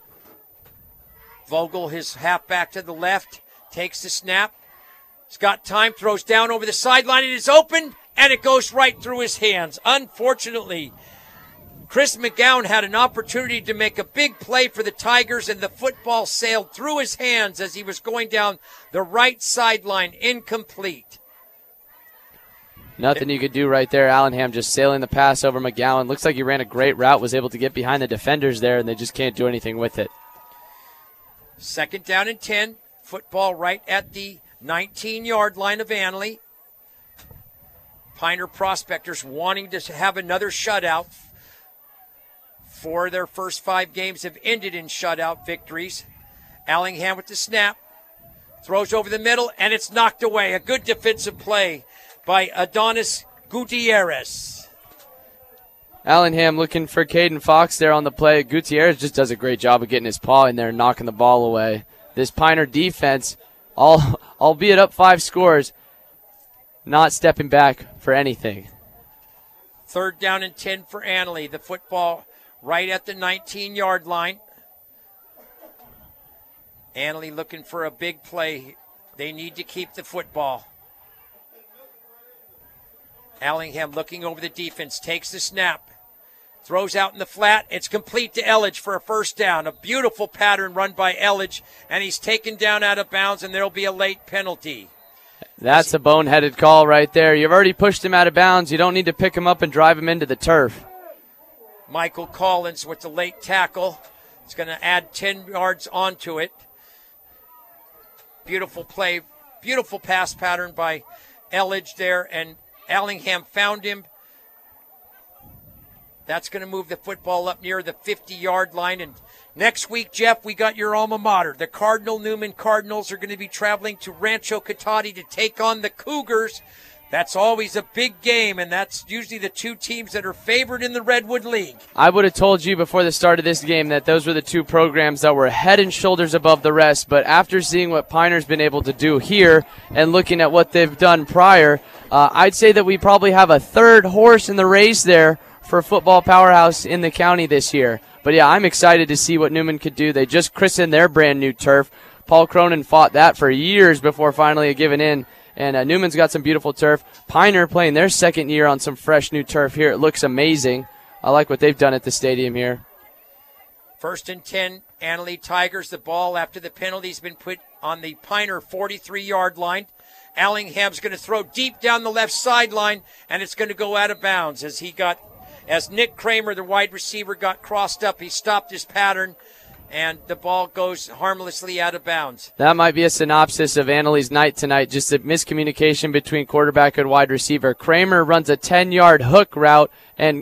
Vogel, his halfback to the left, takes the snap. He's got time, throws down over the sideline. It is open, and it goes right through his hands. Unfortunately, Chris McGowan had an opportunity to make a big play for the Tigers, and the football sailed through his hands as he was going down the right sideline, incomplete. Nothing you could do right there. Allingham just sailing the pass over McGowan. Looks like he ran a great route, was able to get behind the defenders there, and they just can't do anything with it. 2nd down and 10. Football right at the 19-yard line of Annalee. Piner Prospectors wanting to have another shutout. 4 of their first 5 games have ended in shutout victories. Allingham with the snap. Throws over the middle, and it's knocked away. A good defensive play by Adonis Gutierrez. Allingham looking for Caden Fox there on the play. Gutierrez just does a great job of getting his paw in there and knocking the ball away. This Piner defense, albeit up 5 scores, not stepping back for anything. 3rd down and 10 for Annalee. The football right at the 19-yard line. Annalee looking for a big play. They need to keep the football. Allingham looking over the defense, takes the snap, throws out in the flat. It's complete to Elledge for a first down. A beautiful pattern run by Elledge, and he's taken down out of bounds, and there'll be a late penalty. That's a boneheaded call right there. You've already pushed him out of bounds. You don't need to pick him up and drive him into the turf. Michael Collins with the late tackle. It's going to add 10 yards onto it. Beautiful play, beautiful pass pattern by Elledge there, and Allingham found him. That's going to move the football up near the 50-yard line. And next week, Jeff, we got your alma mater. The Newman Cardinals are going to be traveling to Rancho Cotati to take on the Cougars. That's always a big game, and that's usually the 2 teams that are favored in the Redwood League. I would have told you before the start of this game that those were the 2 programs that were head and shoulders above the rest, but after seeing what Piner's been able to do here and looking at what they've done prior, I'd say that we probably have a 3rd horse in the race there for football powerhouse in the county this year. But, yeah, I'm excited to see what Newman could do. They just christened their brand-new turf. Paul Cronin fought that for years before finally giving in. And Newman's got some beautiful turf. Piner playing their 2nd year on some fresh new turf here. It looks amazing. I like what they've done at the stadium here. 1st and 10, Annalee Tigers. The ball after the penalty's been put on the Piner 43-yard line. Allingham's going to throw deep down the left sideline, and it's going to go out of bounds as Nick Kramer, the wide receiver, got crossed up. He stopped his pattern, and the ball goes harmlessly out of bounds. That might be a synopsis of Annalee's night tonight, just a miscommunication between quarterback and wide receiver. Kramer runs a 10-yard hook route, and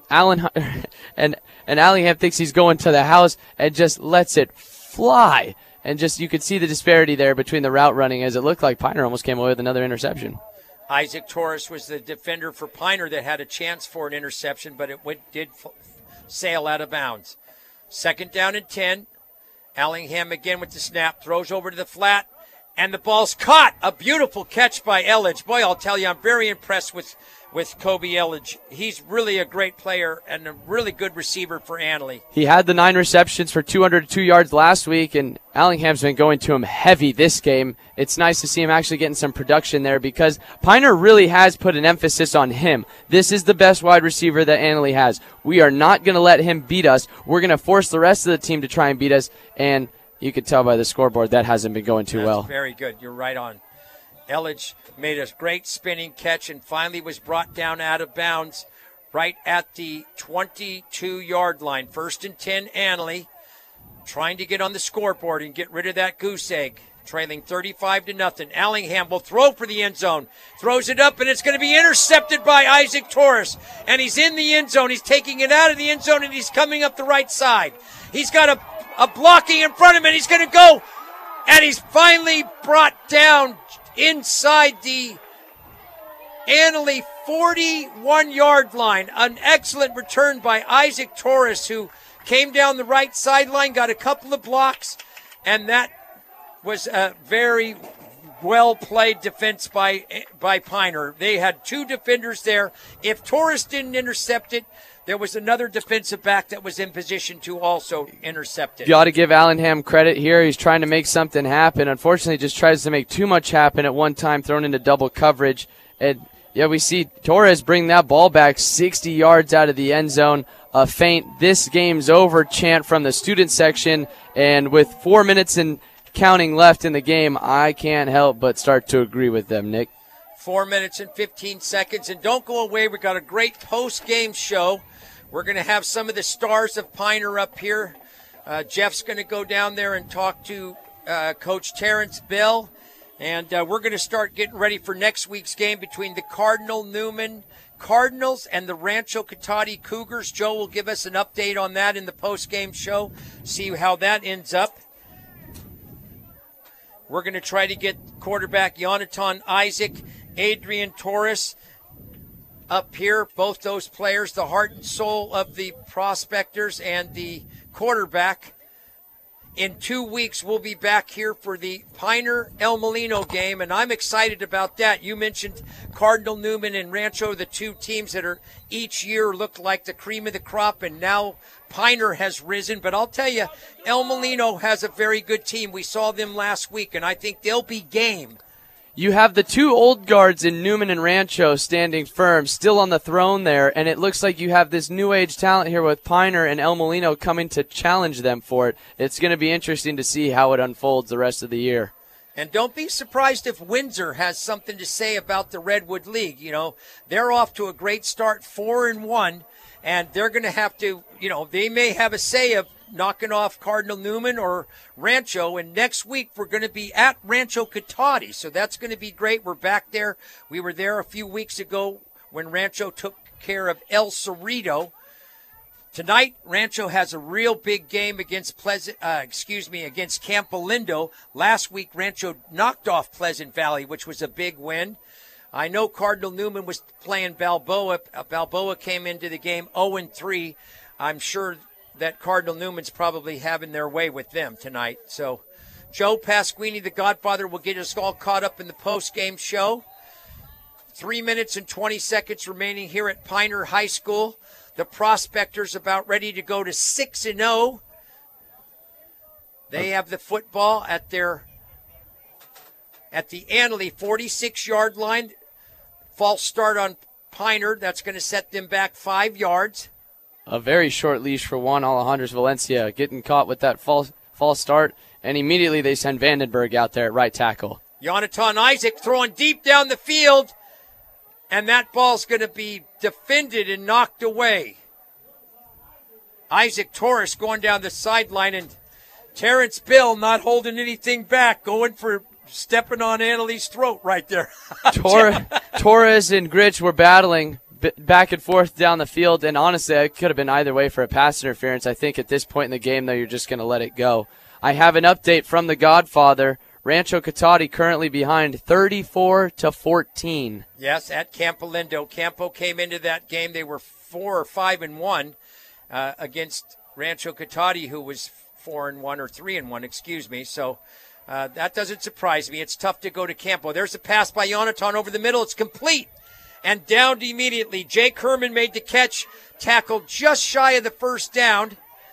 Allingham thinks he's going to the house and just lets it fly. And just you could see the disparity there between the route running, as it looked like Piner almost came away with another interception. Isaac Torres was the defender for Piner that had a chance for an interception, but it did sail out of bounds. 2nd down and 10. Allingham again with the snap, throws over to the flat, and the ball's caught. A beautiful catch by Elledge. Boy, I'll tell you, I'm very impressed with Kobe Elledge. He's really a great player and a really good receiver for Annalee. He had the 9 receptions for 202 yards last week, and Allingham's been going to him heavy this game. It's nice to see him actually getting some production there because Piner really has put an emphasis on him. This is the best wide receiver that Annalee has. We are not going to let him beat us. We're going to force the rest of the team to try and beat us, and you can tell by the scoreboard that hasn't been going too well. Very good. You're right on. Elledge made a great spinning catch and finally was brought down out of bounds right at the 22-yard line. 1st and 10, Annalee trying to get on the scoreboard and get rid of that goose egg. Trailing 35-0. Allingham will throw for the end zone. Throws it up, and it's going to be intercepted by Isaac Torres. And he's in the end zone. He's taking it out of the end zone, and he's coming up the right side. He's got a blocking in front of him, and he's going to go. And he's finally brought down inside the Annalee 41-yard line. An excellent return by Isaac Torres, who came down the right sideline, got a couple of blocks, and that was a very well-played defense by Piner. They had 2 defenders there. If Torres didn't intercept it, there was another defensive back that was in position to also intercept it. You ought to give Allingham credit here. He's trying to make something happen. Unfortunately, just tries to make too much happen at one time, thrown into double coverage. And, yeah, we see Torres bring that ball back 60 yards out of the end zone. A faint, "this game's over" chant from the student section. And with 4 minutes and counting left in the game, I can't help but start to agree with them, Nick. 4 minutes and 15 seconds. And don't go away. We've got a great post-game show. We're going to have some of the stars of Piner up here. Jeff's going to go down there and talk to Coach Terrence Bell And we're going to start getting ready for next week's game between the Cardinals and the Rancho Cotati Cougars. Joe will give us an update on that in the post-game show, see how that ends up. We're going to try to get quarterback Yonatan Isaac, Adrian Torres up here. Both those players, the heart and soul of the Prospectors and the quarterback. In 2 weeks, we'll be back here for the Piner El Molino game, and I'm excited about that. You mentioned Cardinal Newman and Rancho, the two teams that are each year look like the cream of the crop, and now Piner has risen. But I'll tell you, El Molino has a very good team. We saw them last week, and I think they'll be game. You have the two old guards in Newman and Rancho standing firm, still on the throne there, and it looks like you have this new age talent here with Piner and El Molino coming to challenge them for it. It's going to be interesting to see how it unfolds the rest of the year. And don't be surprised if Windsor has something to say about the Redwood League. You know, they're off to a great start, 4-1, and they're going to have to, they may have a say of knocking off Cardinal Newman or Rancho, and next week we're going to be at Rancho Cotati, so that's going to be great. We're back there. We were there a few weeks ago when Rancho took care of El Cerrito. Tonight, Rancho has a real big game against against Campo Lindo. Last week, Rancho knocked off Pleasant Valley, which was a big win. I know Cardinal Newman was playing Balboa. Balboa came into the game 0-3. I'm sure that Cardinal Newman's probably having their way with them tonight. So Joe Pasquini, the Godfather, will get us all caught up in the post-game show. 3 minutes and 20 seconds remaining here at Piner High School. The Prospectors about ready to go to 6-0. They have the football at the Annaley 46-yard line. False start on Piner. That's going to set them back 5 yards. A very short leash for Juan Alejandro Valencia, getting caught with that false start, and immediately they send Vandenberg out there at right tackle. Yonatan Isaac throwing deep down the field, and that ball's going to be defended and knocked away. Isaac Torres going down the sideline, and Terrence Bill not holding anything back, stepping on Annalie's throat right there. Torres and Gritch were battling back and forth down the field, and honestly, it could have been either way for a pass interference. I think at this point in the game, though, you're just going to let it go. I have an update from the Godfather. Rancho Cotati currently behind 34-14. Yes, at Campo Lindo. Campo came into that game. They were 4 or 5-1 against Rancho Cotati, who was 4-1 or 3-1, excuse me. So that doesn't surprise me. It's tough to go to Campo. There's a pass by Yonatan over the middle. It's complete. And downed immediately. Jake Herman made the catch, tackled just shy of the first down.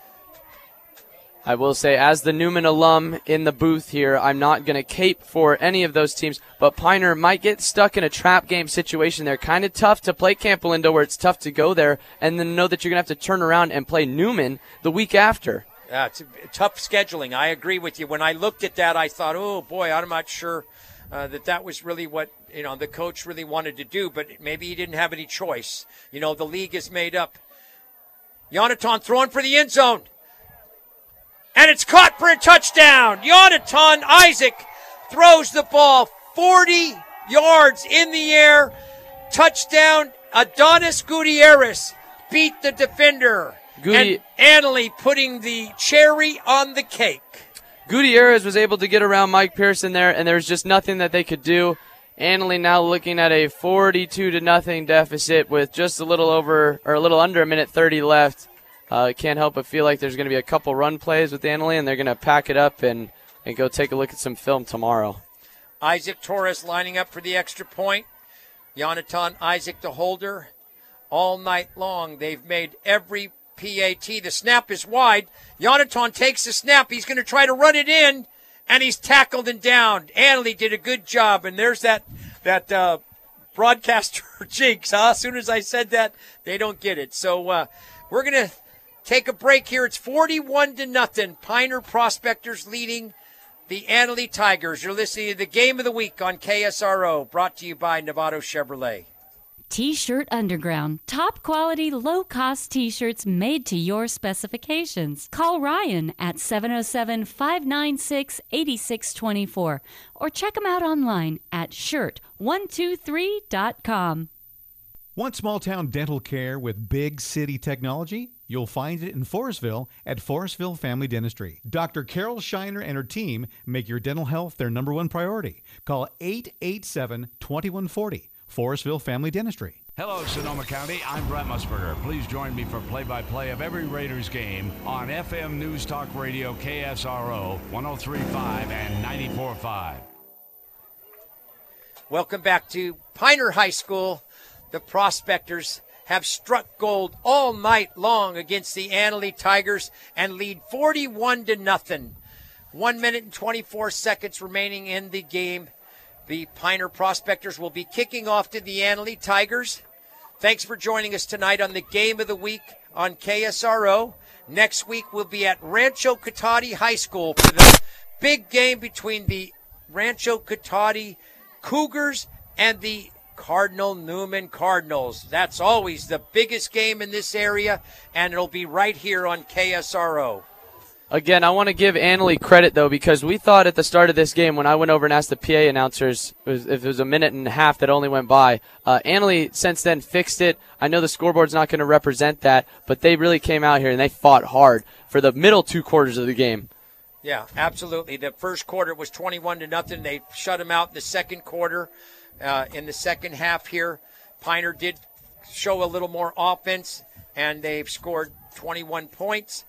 I will say, as the Newman alum in the booth here, I'm not going to cape for any of those teams, but Piner might get stuck in a trap game situation. They're kind of tough to play Campo Lindo, where it's tough to go there, and then know that you're going to have to turn around and play Newman the week after. Yeah, it's a tough scheduling. I agree with you. When I looked at that, I thought, oh, boy, I'm not sure that was really what the coach really wanted to do, but maybe he didn't have any choice. The league is made up. Yonatan throwing for the end zone. And it's caught for a touchdown. Yonatan Isaac throws the ball 40 yards in the air. Touchdown. Adonis Gutierrez beat the defender. And Annaley putting the cherry on the cake. Gutierrez was able to get around Mike Pearson there, and there's just nothing that they could do. Annaley now looking at a 42-0 deficit with just a little under a minute 30 left. Can't help but feel like there's going to be a couple run plays with Annaley, and they're going to pack it up and go take a look at some film tomorrow. Isaac Torres lining up for the extra point. Yonatan Isaac, the holder, all night long. They've made every PAT. The snap is wide. Yonatan takes the snap. He's going to try to run it in, and he's tackled and downed. Annaley did a good job, and there's that broadcaster jinx. As soon as I said that, they don't get it. So we're going to take a break here. It's 41-0. Piner Prospectors leading the Annaley Tigers. You're listening to the Game of the Week on KSRO, brought to you by Novato Chevrolet. T-Shirt Underground. Top quality, low-cost T-shirts made to your specifications. Call Ryan at 707-596-8624 or check them out online at shirt123.com. Want small-town dental care with big city technology? You'll find it in Forestville at Forestville Family Dentistry. Dr. Carol Shiner and her team make your dental health their number one priority. Call 887-2140. Forestville Family Dentistry. Hello, Sonoma County. I'm Brett Musburger. Please join me for play-by-play of every Raiders game on FM News Talk Radio KSRO 103.5 and 94.5. Welcome back to Piner High School. The Prospectors have struck gold all night long against the Annalee Tigers and lead 41-0. 1 minute and 24 seconds remaining in the game. The Piner Prospectors will be kicking off to the Annalee Tigers. Thanks for joining us tonight on the Game of the Week on KSRO. Next week we'll be at Rancho Cotati High School for the big game between the Rancho Cotati Cougars and the Cardinal Newman Cardinals. That's always the biggest game in this area, and it'll be right here on KSRO. Again, I want to give Annalee credit, though, because we thought at the start of this game, when I went over and asked the PA announcers if it was a minute and a half that only went by, Annalee since then fixed it. I know the scoreboard's not going to represent that, but they really came out here and they fought hard for the middle 2 quarters of the game. Yeah, absolutely. The first quarter was 21-0. They shut them out in the second quarter. In the second half here, Piner did show a little more offense, and they've scored 21 points.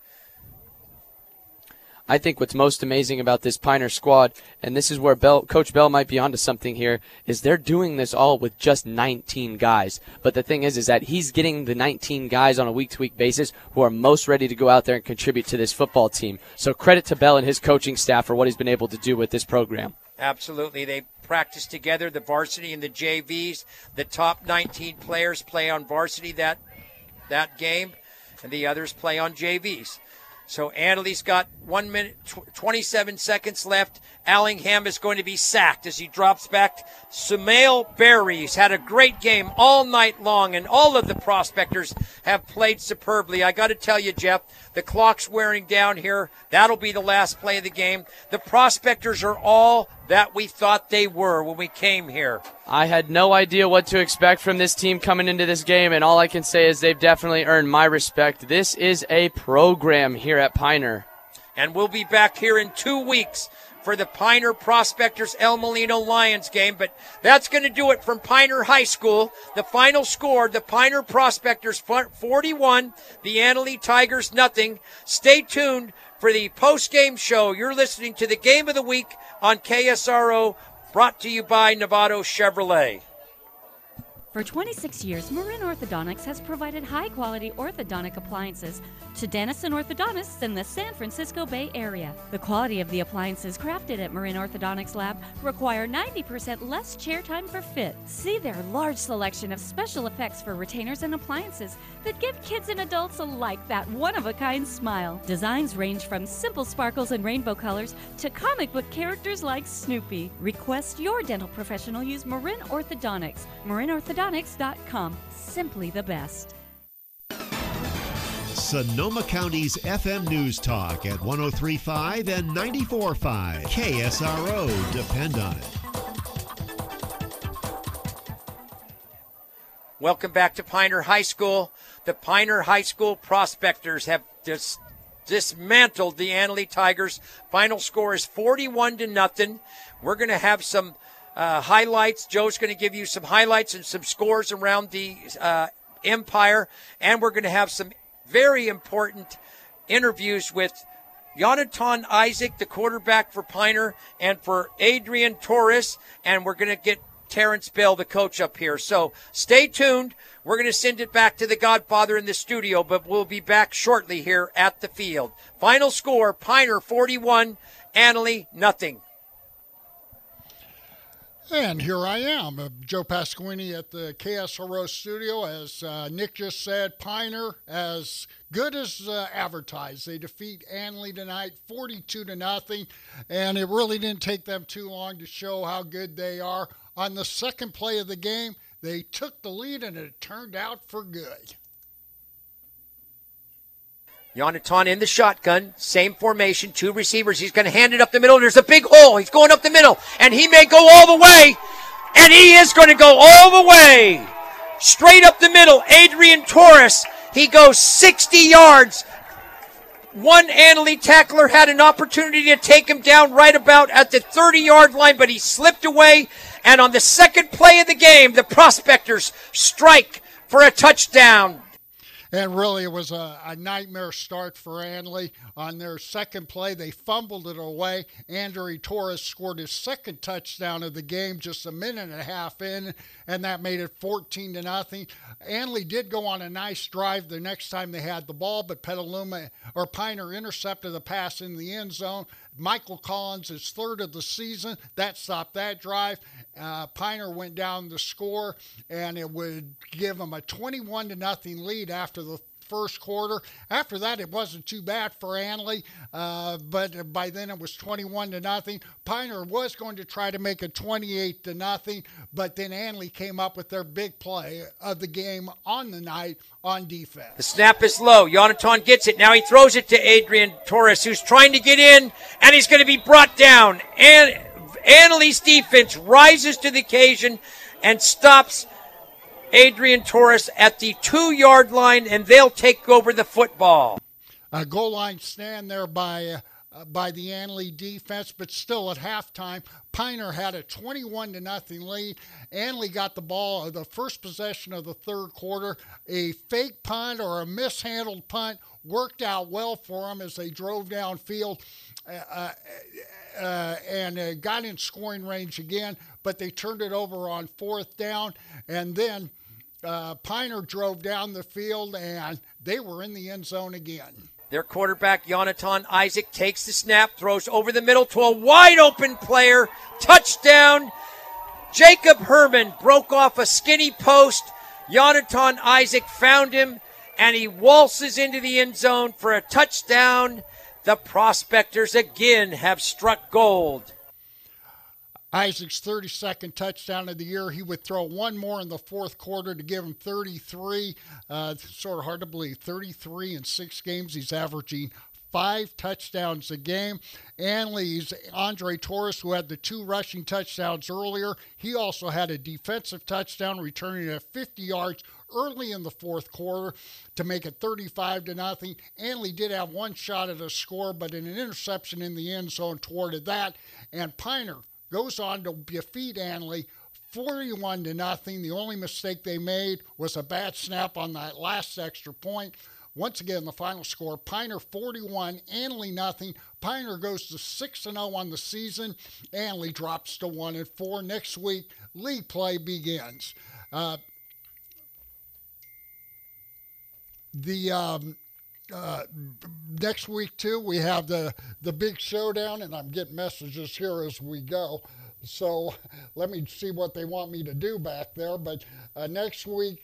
I think what's most amazing about this Piner squad, and this is where Coach Bell might be onto something here, is they're doing this all with just 19 guys. But the thing is that he's getting the 19 guys on a week-to-week basis who are most ready to go out there and contribute to this football team. So credit to Bell and his coaching staff for what he's been able to do with this program. Absolutely. They practice together, the varsity and the JVs. The top 19 players play on varsity that game, and the others play on JVs. So Annalee's got 1 minute, 27 seconds left. Allingham is going to be sacked as he drops back. Sumail Berry's had a great game all night long, and all of the Prospectors have played superbly. I got to tell you, Jeff, the clock's wearing down here. That'll be the last play of the game. The Prospectors are all that we thought they were when we came here. I had no idea what to expect from this team coming into this game, and all I can say is they've definitely earned my respect. This is a program here at Piner. And we'll be back here in 2 weeks for the Piner Prospectors El Molino Lions game. But that's going to do it from Piner High School. The final score, the Piner Prospectors 41, the Annalee Tigers nothing. Stay tuned for the post-game show. You're listening to the Game of the Week on KSRO, brought to you by Novato Chevrolet. For 26 years, Marin Orthodontics has provided high-quality orthodontic appliances to dentists and orthodontists in the San Francisco Bay Area. The quality of the appliances crafted at Marin Orthodontics Lab require 90% less chair time for fit. See their large selection of special effects for retainers and appliances that give kids and adults alike that one-of-a-kind smile. Designs range from simple sparkles and rainbow colors to comic book characters like Snoopy. Request your dental professional use Marin Orthodontics. MarinOrthodontics.com. Simply the best. Sonoma County's FM News Talk at 103.5 and 94.5. KSRO. Depend on it. Welcome back to Piner High School. The Piner High School Prospectors have dismantled the Annalee Tigers. Final score is 41-0. We're going to have some highlights. Joe's going to give you some highlights and some scores around the Empire, and we're going to have some very important interviews with Yonatan Isaac, the quarterback for Piner, and for Adrian Torres, and we're going to get Terrence Bell, the coach, up here. So stay tuned. We're going to send it back to the Godfather in the studio, but we'll be back shortly here at the field. Final score, Piner 41, Annalee nothing. And here I am, Joe Pasquini at the KSRO studio. As Nick just said, Piner as good as advertised. They defeat Annalee tonight 42-0, and it really didn't take them too long to show how good they are. On the second play of the game, they took the lead, and it turned out for good. Yonatan in the shotgun, same formation, 2 receivers. He's going to hand it up the middle. There's a big hole. He's going up the middle, and he may go all the way, and he is going to go all the way. Straight up the middle, Adrian Torres. He goes 60 yards. One Annalee tackler had an opportunity to take him down right about at the 30-yard line, but he slipped away. And on the second play of the game, the Prospectors strike for a touchdown. And really, it was a nightmare start for Annalee. On their second play, they fumbled it away. Andrew Torres scored his second touchdown of the game just a minute and a half in, and that made it 14-0. Annalee did go on a nice drive the next time they had the ball, but Piner intercepted the pass in the end zone. Michael Collins, his third of the season, that stopped that drive. Piner went down the score, and it would give them a 21-0 lead after the first quarter. After that, it wasn't too bad for Annalee, but by then it was 21-0. Piner was going to try to make it 28-0, but then Annalee came up with their big play of the game on the night on defense. The snap is low. Yonatan gets it. Now he throws it to Adrian Torres, who's trying to get in, and he's going to be brought down. And Annalee's defense rises to the occasion and stops Adrian Torres at the 2-yard line, and they'll take over the football. A goal line stand there by the Annalee defense, but still at halftime, Piner had a 21-0 lead. Annalee got the ball the first possession of the third quarter. A fake punt or a mishandled punt worked out well for them as they drove downfield and got in scoring range again, but they turned it over on fourth down, and then Piner drove down the field, and they were in the end zone again. Their quarterback, Yonatan Isaac, takes the snap, throws over the middle to a wide-open player. Touchdown. Jacob Herman broke off a skinny post. Yonatan Isaac found him, and he waltzes into the end zone for a touchdown. The Prospectors again have struck gold. Isaac's 32nd touchdown of the year. He would throw one more in the fourth quarter to give him 33. Sort of hard to believe. 33 in 6 games. He's averaging 5 touchdowns a game. Annalee's Andre Torres, who had the 2 rushing touchdowns earlier, he also had a defensive touchdown, returning at 50 yards early in the fourth quarter to make it 35-0. Annalee did have one shot at a score, but an interception in the end zone thwarted that. And Piner goes on to defeat Annalee 41-0. The only mistake they made was a bad snap on that last extra point. Once again, the final score, Piner 41, Annalee nothing. Piner goes to 6-0 on the season. Annalee drops to 1-4. Next week, league play begins. Next week, too, we have the big showdown, and I'm getting messages here as we go. So let me see what they want me to do back there. But next week,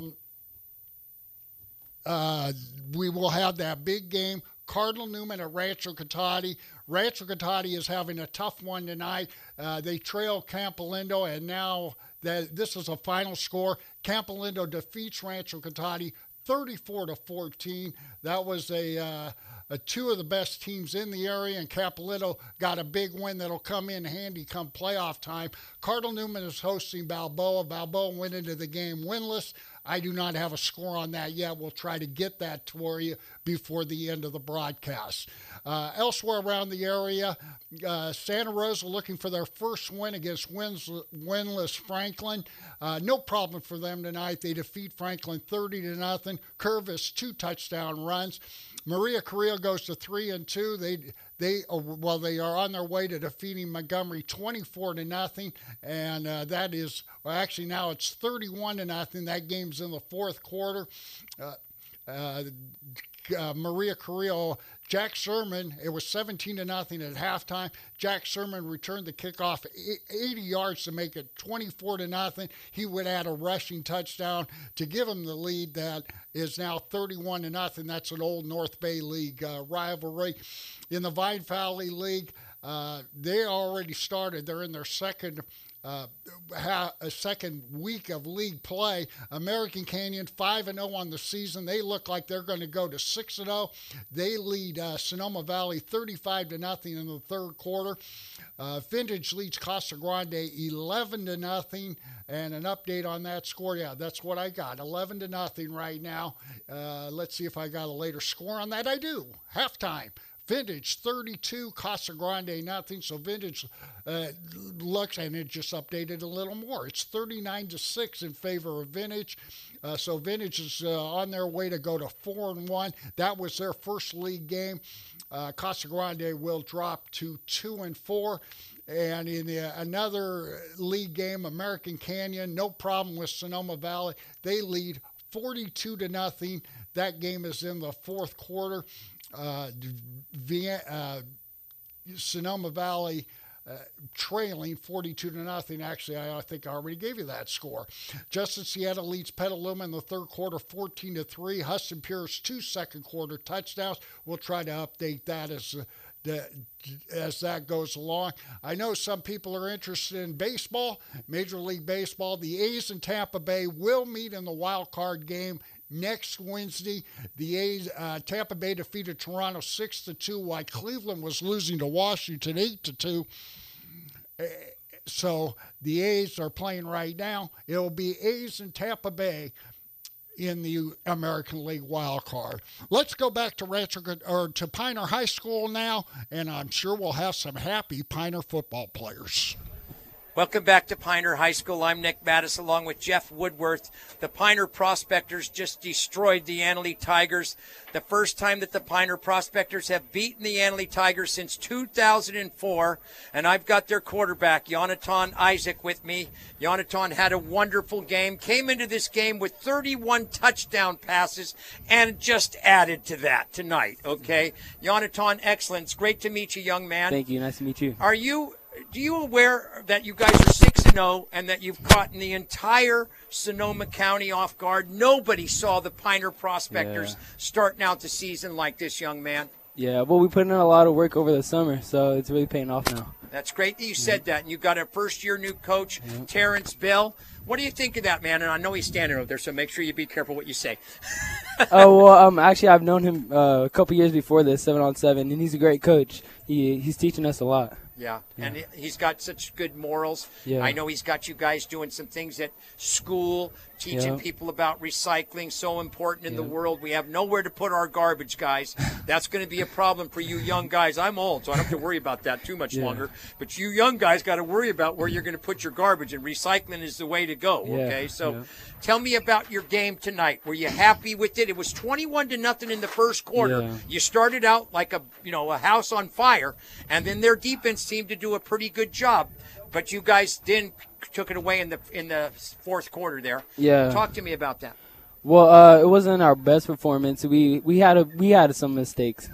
we will have that big game, Cardinal Newman at Rancho Cotati. Rancho Cotati is having a tough one tonight. They trail Campolindo, and now that this is a final score, Campolindo defeats Rancho Cotati 34-14. That was a 2 of the best teams in the area, and Campolindo got a big win that'll come in handy come playoff time. Cardinal Newman is hosting Balboa. Balboa went into the game winless. I do not have a score on that yet. We'll try to get that for you before the end of the broadcast. Elsewhere around the area, Santa Rosa looking for their first win against winless Franklin. No problem for them tonight. They defeat Franklin 30-0. Curvis 2 touchdown runs. Maria Carrillo goes to 3-2. They are on their way to defeating Montgomery 24-0, and that is actually now it's 31-0. That game's in the fourth quarter. Maria Carrillo, Jack Sherman, it was 17-0 at halftime. Jack Sherman returned the kickoff 80 yards to make it 24-0. He would add a rushing touchdown to give him the lead that is now 31-0. That's an old North Bay League rivalry. In the Vine Valley League, they already started. They're in their second a second week of league play. American Canyon 5-0 on the season. They look like they're going to go to 6-0. They lead Sonoma Valley 35-0 in the third quarter. Vintage leads Casa Grande 11-0. And an update on that score, yeah, that's what I got, 11-0 right now. Let's see if I got a later score on that. I do. Halftime. Vintage 32, Casa Grande nothing. So Vintage looks, and it just updated a little more. It's 39-6 in favor of Vintage. So Vintage is on their way to go to 4-1. That was their first league game. Casa Grande will drop to 2-4. And in another league game, American Canyon, no problem with Sonoma Valley. They lead 42-0. That game is in the fourth quarter. Sonoma Valley trailing 42-0. Actually, I think I already gave you that score. Justin Sietta leads Petaluma in the third quarter 14-3. Hudson Pierce 2 second quarter touchdowns. We'll try to update that as that goes along. I know some people are interested in baseball, Major League Baseball. The A's and Tampa Bay will meet in the wild card game next Wednesday. The A's, Tampa Bay defeated Toronto 6-2, while Cleveland was losing to Washington 8-2. So the A's are playing right now. It will be A's and Tampa Bay in the American League wild card. Let's go back to to Pioneer High School now, and I'm sure we'll have some happy Pioneer football players. Welcome back to Pioneer High School. I'm Nick Mattis along with Jeff Woodworth. The Pioneer Prospectors just destroyed the Annalee Tigers. The first time that the Pioneer Prospectors have beaten the Annalee Tigers since 2004. And I've got their quarterback, Yonatan Isaac, with me. Yonatan had a wonderful game, came into this game with 31 touchdown passes, and just added to that tonight, okay? Yonatan, excellent. It's great to meet you, young man. Thank you. Nice to meet you. Do you aware that you guys are 6-0 and that you've caught in the entire Sonoma County off guard? Nobody saw the Pioneer Prospectors starting out the season like this, young man. Yeah, well, we put in a lot of work over the summer, so it's really paying off now. That's great that you said that. And you've got a first-year new coach, Terrence Bell. What do you think of that, man? And I know he's standing over there, so make sure you be careful what you say. Actually, I've known him a couple years before this, 7-on-7, and he's a great coach. He's teaching us a lot. Yeah, and he's got such good morals. Yeah. I know he's got you guys doing some things at school, teaching people about recycling, so important in the world. We have nowhere to put our garbage, guys. That's going to be a problem for you young guys. I'm old, so I don't have to worry about that too much longer. But you young guys got to worry about where you're going to put your garbage, and recycling is the way to go, okay? So tell me about your game tonight. Were you happy with it? It was 21-0 in the first quarter. Yeah. You started out like a house on fire, and then their defense seemed to do a pretty good job, but you guys then took it away in the fourth quarter there. Yeah. Talk to me about that. Well, it wasn't our best performance. We had some mistakes.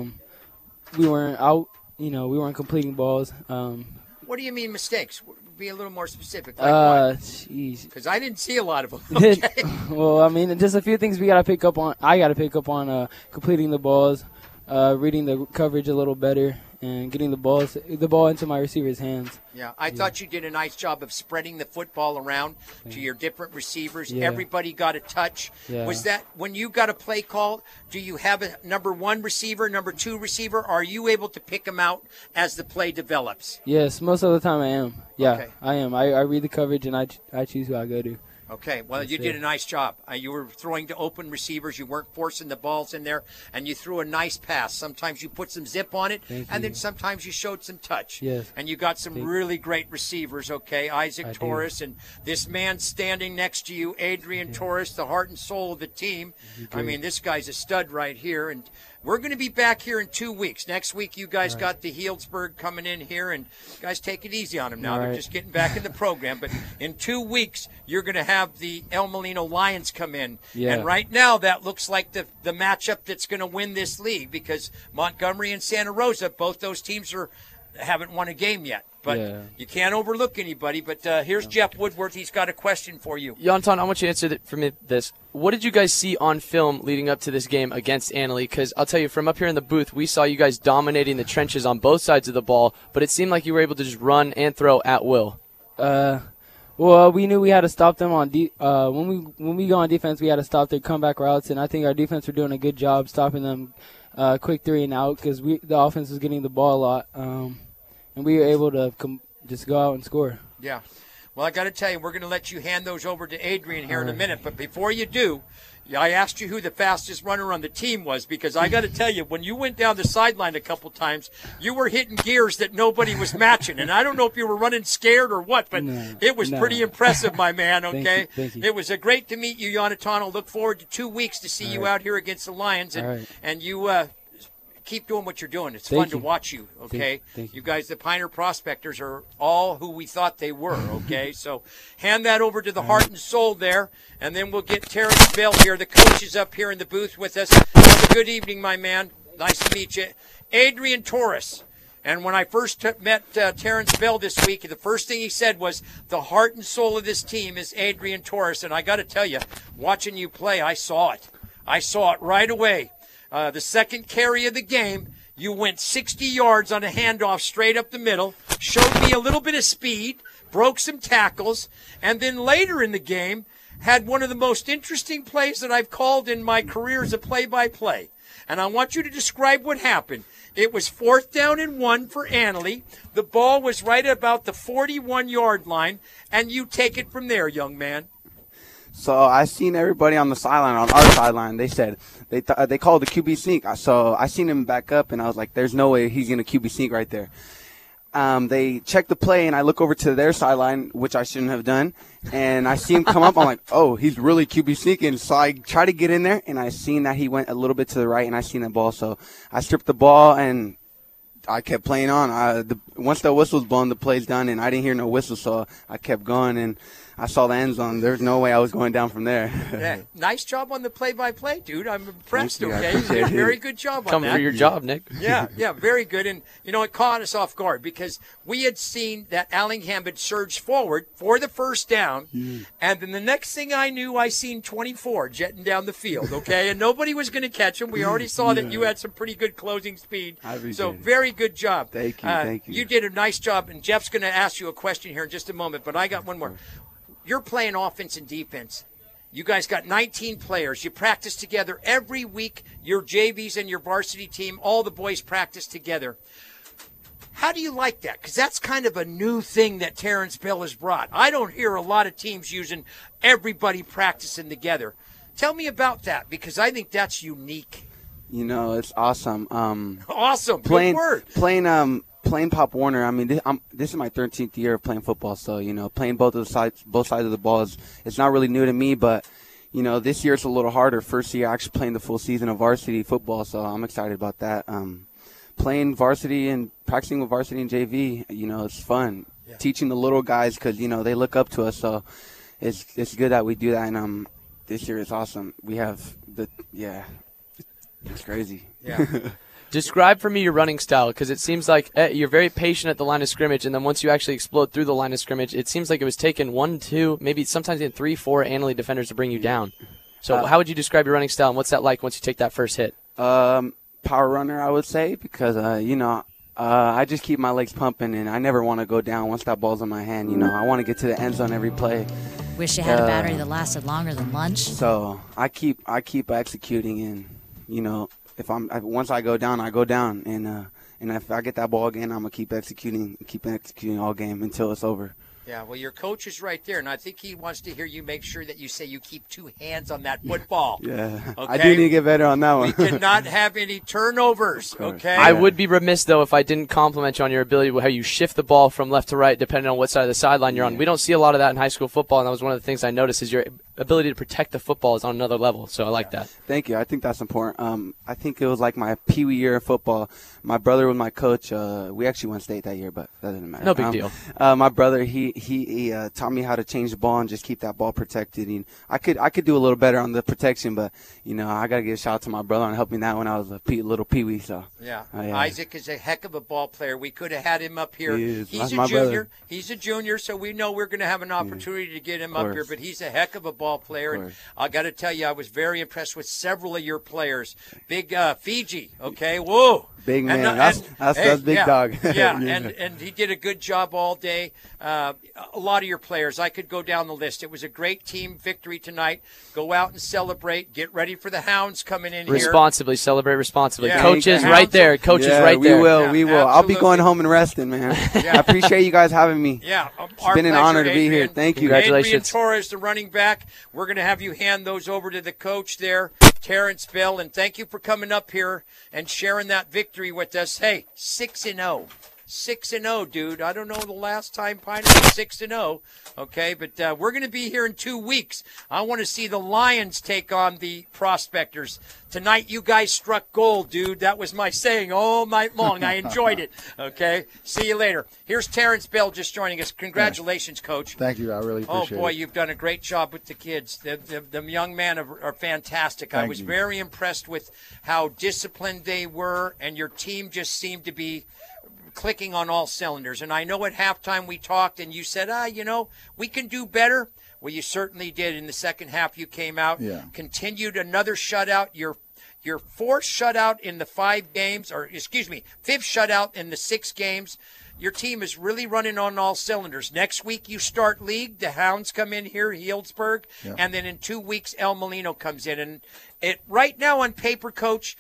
We weren't out. We weren't completing balls. What do you mean mistakes? Be a little more specific. Like jeez. Because I didn't see a lot of them. Okay? Well, I mean, just a few things we got to pick up on. I got to pick up on completing the balls, reading the coverage a little better, and getting the ball into my receiver's hands. Yeah, I thought you did a nice job of spreading the football around to your different receivers. Yeah. Everybody got a touch. Yeah. Was that when you got a play call, do you have a number one receiver, number two receiver? Or are you able to pick them out as the play develops? Yes, most of the time I am. Yeah, Okay. I am. I read the coverage, and I choose who I go to. Okay, well, you did a nice job. You were throwing to open receivers. You weren't forcing the balls in there, and you threw a nice pass. Sometimes you put some zip on it, and then sometimes you showed some touch. Yes. And you got some really great receivers, okay? Isaac I Torres, and this man standing next to you, Adrian Torres, the heart and soul of the team. I mean, this guy's a stud right here, and we're going to be back here in 2 weeks. Next week, you guys got the Healdsburg coming in here, and guys, take it easy on them now. They're just getting back in the program. But in 2 weeks, you're going to have the El Molino Lions come in. Yeah. And right now, that looks like the matchup that's going to win this league, because Montgomery and Santa Rosa, both those teams haven't won a game yet. But you can't overlook anybody. But here's Jeff Woodworth. He's got a question for you. Yonatan, I want you to answer for me this. What did you guys see on film leading up to this game against Annalee? Because I'll tell you, from up here in the booth, we saw you guys dominating the trenches on both sides of the ball, but it seemed like you were able to just run and throw at will. Well, we knew we had to stop them on when we go on defense. We had to stop their comeback routes, and I think our defense were doing a good job stopping them quick 3 and out because the offense was getting the ball a lot, and we were able to just go out and score. Yeah. Well, I got to tell you, we're going to let you hand those over to Adrian here in a minute. But before you do, I asked you who the fastest runner on the team was because I got to tell you, when you went down the sideline a couple times, you were hitting gears that nobody was matching. And I don't know if you were running scared or what, but it was pretty impressive, my man, okay? Thank you. It was great to meet you, Yonatano. Look forward to 2 weeks to see you out here against the Lions. And you keep doing what you're doing. It's fun to watch you, okay? Thank you. You guys, the Pioneer Prospectors, are all who we thought they were, okay? So hand that over to the heart and soul there, and then we'll get Terrence Bell here. The coach is up here in the booth with us. Have a good evening, my man. Nice to meet you. Adrian Torres. And when I first met Terrence Bell this week, the first thing he said was, the heart and soul of this team is Adrian Torres. And I got to tell you, watching you play, I saw it. I saw it right away. The second carry of the game, you went 60 yards on a handoff straight up the middle, showed me a little bit of speed, broke some tackles, and then later in the game had one of the most interesting plays that I've called in my career as a play-by-play. And I want you to describe what happened. It was 4th down and 1 for Annalee. The ball was right about the 41-yard line, and you take it from there, young man. So I seen everybody on the sideline, on our sideline. They said they called the QB sneak. So I seen him back up, and I was like, "There's no way he's gonna QB sneak right there." They checked the play, and I look over to their sideline, which I shouldn't have done, and I see him come up. I'm like, "Oh, he's really QB sneaking." So I try to get in there, and I seen that he went a little bit to the right, and I seen the ball. So I stripped the ball, and I kept playing on. Once the whistle was blown, the play's done, and I didn't hear no whistle, so I kept going, and I saw the end zone. There's no way I was going down from there. Yeah, nice job on the play-by-play, dude. I'm impressed, Thank you. okay? I appreciate it. Very good job on that. Coming for your job, Nick. Yeah, very good. And, it caught us off guard because we had seen that Allingham had surged forward for the first down, and then the next thing I knew, I seen 24 jetting down the field, okay? And nobody was going to catch him. We already saw that you had some pretty good closing speed. So very good job. Thank you. You did a nice job, and Jeff's going to ask you a question here in just a moment, but I got one more. You're playing offense and defense. You guys got 19 players. You practice together every week. Your JVs and your varsity team, all the boys practice together. How do you like that? Because that's kind of a new thing that Terrence Bell has brought. I don't hear a lot of teams using everybody practicing together. Tell me about that, because I think that's unique. It's awesome. Awesome. Good word. Playing Pop Warner, I mean, this is my 13th year of playing football, so, playing both sides of the ball it's not really new to me, but, this year it's a little harder. First year actually playing the full season of varsity football, so I'm excited about that. Playing varsity and practicing with varsity and JV, it's fun. Yeah. Teaching the little guys because, they look up to us, so it's good that we do that, and this year it's awesome. We have it's crazy. Yeah. Describe for me your running style, because it seems like you're very patient at the line of scrimmage, and then once you actually explode through the line of scrimmage, it seems like it was taking 1, 2, maybe sometimes even 3, 4 Annalee defenders to bring you down. So how would you describe your running style, and what's that like once you take that first hit? Power runner, I would say, because, I just keep my legs pumping, and I never want to go down once that ball's in my hand. I want to get to the end zone every play. Wish you had a battery that lasted longer than lunch. So I keep executing, and, once I go down, I go down, and if I get that ball again, I'm gonna keep executing all game until it's over. Yeah, well, your coach is right there, and I think he wants to hear you make sure that you say you keep 2 hands on that football. Yeah, okay? I do need to get better on that one. We cannot have any turnovers, okay? I would be remiss, though, if I didn't compliment you on your ability, how you shift the ball from left to right depending on what side of the sideline you're on. We don't see a lot of that in high school football, and that was one of the things I noticed is your ability to protect the football is on another level, so I like that. Thank you. I think that's important. I think it was like my Pee Wee year of football. My brother was my coach. We actually won state that year, but that doesn't matter. No big deal. My brother, he taught me how to change the ball and just keep that ball protected. And I could do a little better on the protection, but I gotta give a shout out to my brother on helping that when I was a little Pee Wee. So yeah. Isaac is a heck of a ball player. We could have had him up here. He's a junior. Brother. He's a junior, so we know we're going to have an opportunity to get him up here. But he's a heck of a ball player, and I got to tell you, I was very impressed with several of your players. Big Fiji, okay, whoa. Big man. That's big dog. Yeah, and he did a good job all day. A lot of your players, I could go down the list. It was a great team victory tonight. Go out and celebrate. Get ready for the Hounds coming in responsibly. Celebrate responsibly. Yeah. Coaches right there. Coaches right there. We will. I'll be going home and resting, man. I appreciate you guys having me. Yeah, it's been an honor to be here. Thank you. Congratulations. Adrian Torres, the running back. We're going to have you hand those over to the coach there, Terrence Bell, and thank you for coming up here and sharing that victory with us. Hey, 6-0. 6-0, dude. I don't know the last time Piner was 6-0. Okay, but we're going to be here in 2 weeks. I want to see the Lions take on the Prospectors. Tonight, you guys struck gold, dude. That was my saying all night long. I enjoyed it. Okay, see you later. Here's Terrence Bell just joining us. Congratulations, Coach. Thank you. I really appreciate it. Oh, boy, you've done a great job with the kids. The young men are fantastic. I was very impressed with how disciplined they were, and your team just seemed to be clicking on all cylinders. And I know at halftime we talked and you said, we can do better. Well, you certainly did. In the second half, you came out, continued another shutout. Your fourth shutout in the 5 games, fifth shutout in the 6 games. Your team is really running on all cylinders. Next week, you start league. The Hounds come in here, Healdsburg. Yeah. And then in 2 weeks, El Molino comes in. And right now on paper, Coach,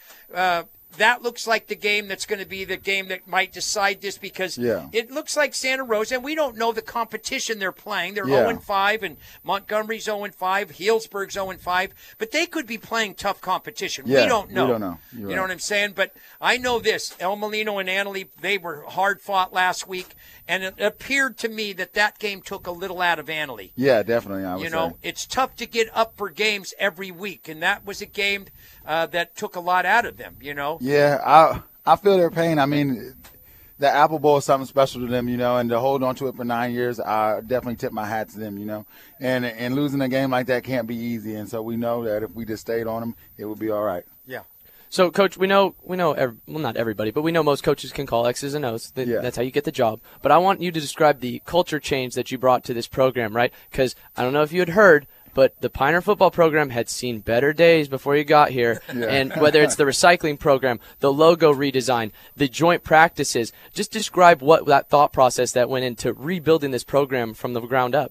that looks like the game that's going to be the game that might decide this because it looks like Santa Rosa, and we don't know the competition they're playing. They're 0-5, and Montgomery's 0-5, Healdsburg's 0-5, but they could be playing tough competition. Yeah, we don't know. We don't know. You know what I'm saying? But I know this. El Molino and Annalee, they were hard-fought last week, and it appeared to me that game took a little out of Annalee. Yeah, definitely, I would say. It's tough to get up for games every week, and that was a game that took a lot out of them, Yeah, I feel their pain. I mean, the Apple Bowl is something special to them, and to hold on to it for 9 years, I definitely tip my hat to them, And losing a game like that can't be easy, and so we know that if we just stayed on them, it would be all right. Yeah. So, Coach, we know, not everybody, but we know most coaches can call X's and O's. That's how you get the job. But I want you to describe the culture change that you brought to this program, right? Because I don't know if you had heard, but the Pioneer football program had seen better days before you got here. And whether it's the recycling program, the logo redesign, the joint practices, just describe what that thought process that went into rebuilding this program from the ground up.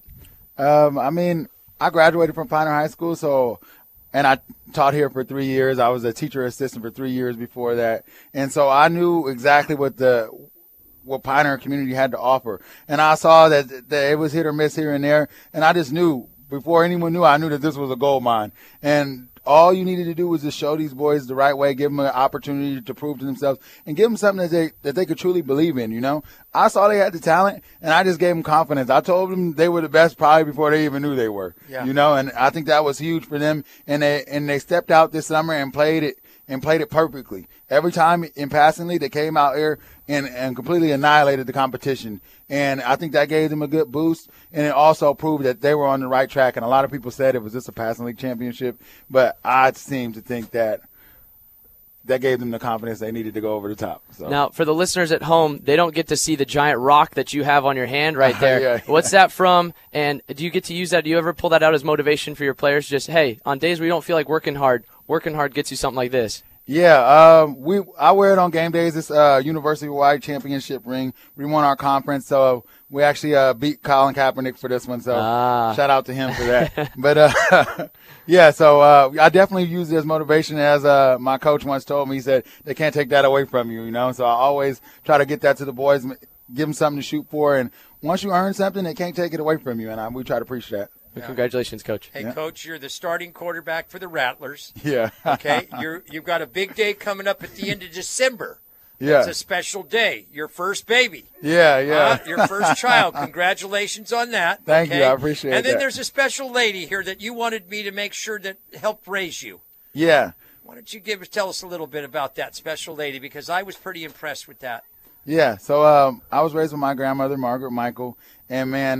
I graduated from Pioneer High School, and I taught here for 3 years. I was a teacher assistant for 3 years before that. And so I knew exactly what Pioneer community had to offer. And I saw that it was hit or miss here and there. And I just knew, before anyone knew, I knew that this was a gold mine. And all you needed to do was just show these boys the right way, give them an opportunity to prove to themselves, and give them something that they could truly believe in, I saw they had the talent, and I just gave them confidence. I told them they were the best probably before they even knew they were, and I think that was huge for them. And they stepped out this summer and played it perfectly. Every time in passing league, they came out here and completely annihilated the competition. And I think that gave them a good boost, and it also proved that they were on the right track. And a lot of people said it was just a passing league championship, but I seem to think that gave them the confidence they needed to go over the top. So. Now, for the listeners at home, they don't get to see the giant rock that you have on your hand right there. What's that from, and do you get to use that? Do you ever pull that out as motivation for your players? Just, hey, on days where you don't feel like working hard gets you something like this. Yeah, I wear it on game days. It's university-wide championship ring. We won our conference, so we actually beat Colin Kaepernick for this one. So shout out to him for that. But so I definitely use it as motivation. As my coach once told me, he said they can't take that away from you. So I always try to get that to the boys, give them something to shoot for, and once you earn something, they can't take it away from you. And we try to preach that. Congratulations, Coach. Hey, Coach, you're the starting quarterback for the Rattlers. Yeah. Okay, you've got a big day coming up at the end of December. Yeah. It's a special day. Your first baby. Yeah. Your first child. Congratulations on that. Thank you. I appreciate it. And then there's a special lady here that you wanted me to make sure that helped raise you. Yeah. Why don't you tell us a little bit about that special lady, because I was pretty impressed with that. Yeah. So I was raised with my grandmother, Margaret Michael, and man,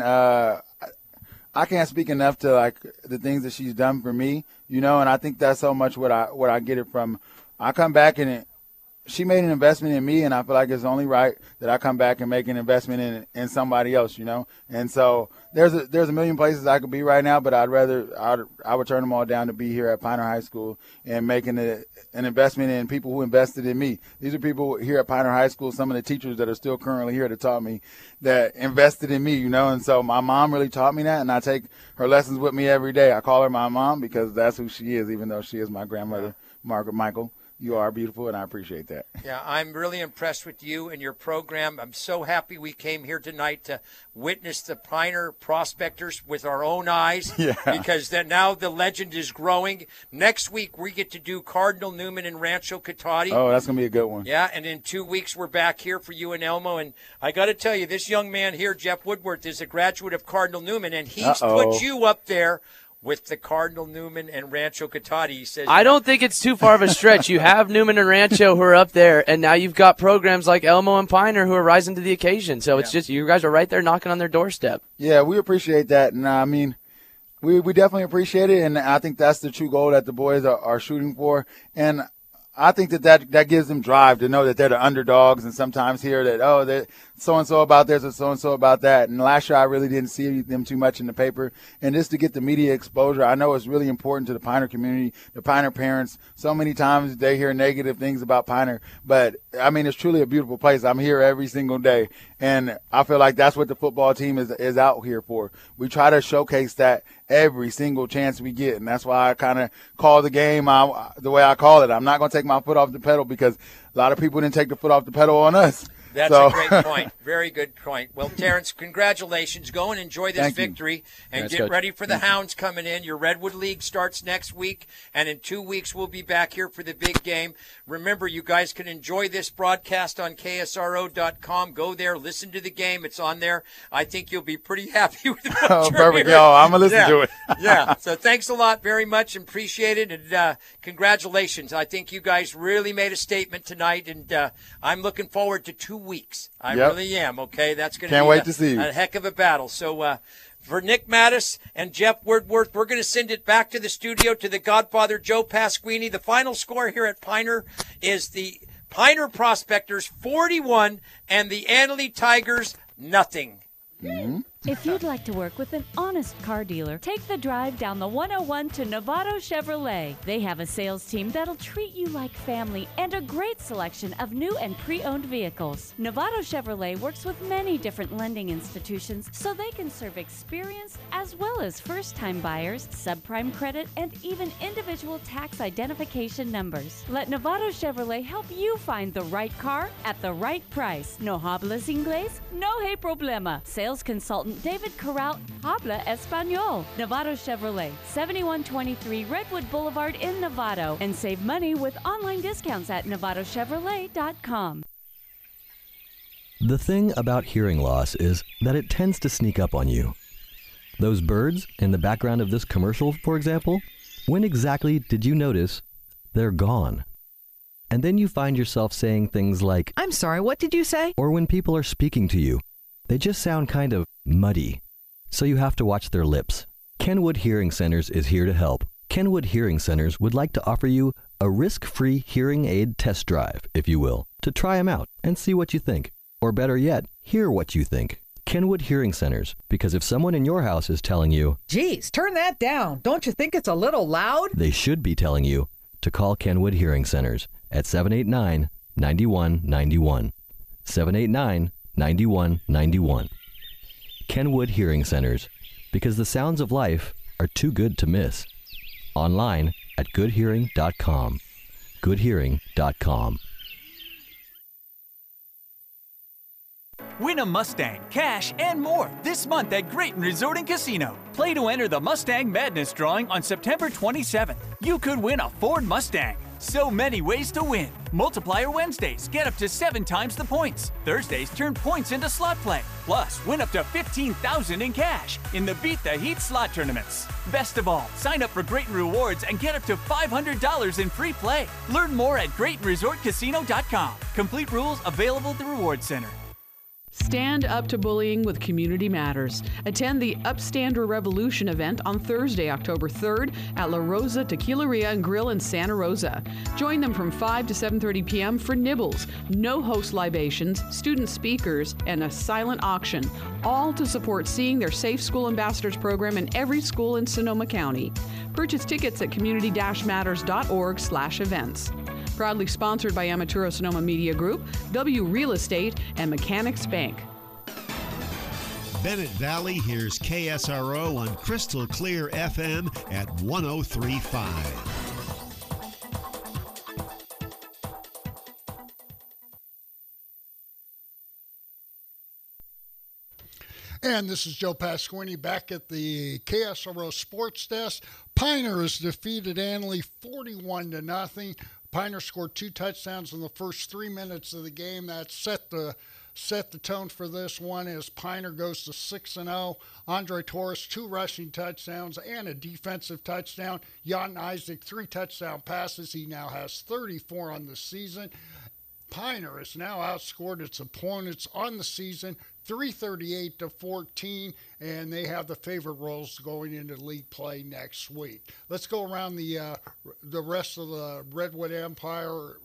I can't speak enough to the things that she's done for me, and I think that's so much what I get it from. I come back and she made an investment in me, and I feel like it's only right that I come back and make an investment in somebody else, you know. And so there's a million places I could be right now, but I would turn them all down to be here at Pioneer High School and making an investment in people who invested in me. These are people here at Pioneer High School, some of the teachers that are still currently here that taught me, that invested in me, you know. And so my mom really taught me that, and I take her lessons with me every day. I call her my mom because that's who she is, even though she is my grandmother, Margaret Michael. You are beautiful, and I appreciate that. Yeah, I'm really impressed with you and your program. I'm so happy we came here tonight to witness the Pioneer Prospectors with our own eyes, because now the legend is growing. Next week, we get to do Cardinal Newman and Rancho Cotati. Oh, that's going to be a good one. Yeah, and in 2 weeks, we're back here for you and Elmo. And I got to tell you, this young man here, Jeff Woodworth, is a graduate of Cardinal Newman, and he's put you up there with the Cardinal Newman and Rancho Cotati. He says, I don't think it's too far of a stretch. You have Newman and Rancho who are up there, and now you've got programs like Elmo and Pioneer who are rising to the occasion. So it's just, you guys are right there knocking on their doorstep. Yeah, we appreciate that. And I mean, we definitely appreciate it. And I think that's the true goal that the boys are shooting for. And I think that gives them drive to know that they're the underdogs, and sometimes hear that, that so-and-so about this or so-and-so about that. And last year I really didn't see them too much in the paper. And just to get the media exposure, I know it's really important to the Pioneer community, the Pioneer parents. So many times they hear negative things about Pioneer. But, I mean, it's truly a beautiful place. I'm here every single day. And I feel like that's what the football team is out here for. We try to showcase that every single chance we get. And that's why I kind of call the game the way I call it. I'm not going to take my foot off the pedal because a lot of people didn't take the foot off the pedal on us. That's a great point. Very good point. Well, Terrence, congratulations. Go and enjoy this victory and get ready for the Hounds coming in. Your Redwood League starts next week, and in 2 weeks we'll be back here for the big game. Remember, you guys can enjoy this broadcast on KSRO.com. Go there, listen to the game. It's on there. I think you'll be pretty happy with what you're perfect. hearing. Yo, I'm going to listen to it. Yeah. So thanks a lot very much and appreciate it. And congratulations. I think you guys really made a statement tonight, and I'm looking forward to 2 weeks. I really am, okay? That's going to be a heck of a battle. So for Nick Mattis and Jeff Woodworth, we're going to send it back to the studio to the Godfather, Joe Pasquini. The final score here at Pioneer is the Pioneer Prospectors 41 and the Annalene Tigers nothing. Mm-hmm. If you'd like to work with an honest car dealer, take the drive down the 101 to Novato Chevrolet. They have a sales team that'll treat you like family and a great selection of new and pre-owned vehicles. Novato Chevrolet works with many different lending institutions so they can serve experienced as well as first-time buyers, subprime credit, and even individual tax identification numbers. Let Novato Chevrolet help you find the right car at the right price. No hablas inglés? No hay problema. Sales consultant David Corral, habla español. Novato Chevrolet, 7123 Redwood Boulevard in Novato. And save money with online discounts at NovatoChevrolet.com. The thing about hearing loss is that it tends to sneak up on you. Those birds in the background of this commercial, for example, when exactly did you notice they're gone? And then you find yourself saying things like, "I'm sorry, what did you say?" Or when people are speaking to you, they just sound kind of muddy. So you have to watch their lips. Kenwood Hearing Centers is here to help. Kenwood Hearing Centers would like to offer you a risk-free hearing aid test drive, if you will, to try them out and see what you think. Or better yet, hear what you think. Kenwood Hearing Centers, because if someone in your house is telling you, "Geez, turn that down. Don't you think it's a little loud?" they should be telling you to call Kenwood Hearing Centers at 789-9191. 789-9191. Kenwood Hearing Centers, because the sounds of life are too good to miss. Online at goodhearing.com. goodhearing.com. Win a Mustang, cash, and more this month at Grayton Resort and Casino. Play to enter the Mustang Madness drawing on September 27th. You could win a Ford Mustang. So many ways to win. Multiplier Wednesdays, get up to 7 times the points. Thursdays, turn points into slot play. Plus, win up to $15,000 in cash in the Beat the Heat slot tournaments. Best of all, sign up for Grayton Rewards and get up to $500 in free play. Learn more at GraytonResortCasino.com. Complete rules available at the Reward Center. Stand up to bullying with Community Matters. Attend the Upstander Revolution event on Thursday, October 3rd at La Rosa Tequileria and Grill in Santa Rosa. Join them from 5 to 7:30 p.m. for nibbles, no host libations, student speakers, and a silent auction, all to support Seeing Their Safe School Ambassadors program in every school in Sonoma County. Purchase tickets at community-matters.org/events. Proudly sponsored by Amaturo Sonoma Media Group, W Real Estate, and Mechanics Bank. Bennett Valley hears KSRO on Crystal Clear FM at 103.5. And this is Joe Pasquini back at the KSRO Sports Desk. Piner has defeated Anley 41-0. Piner scored 2 touchdowns in the first 3 minutes of the game. That set the tone for this one as Piner goes to 6-0. Andre Torres, 2 rushing touchdowns and a defensive touchdown. Jan Isaac, 3 touchdown passes. He now has 34 on the season. Piner has now outscored its opponents on the season 338-14, and they have the favorite roles going into league play next week. Let's go around the rest of the Redwood Empire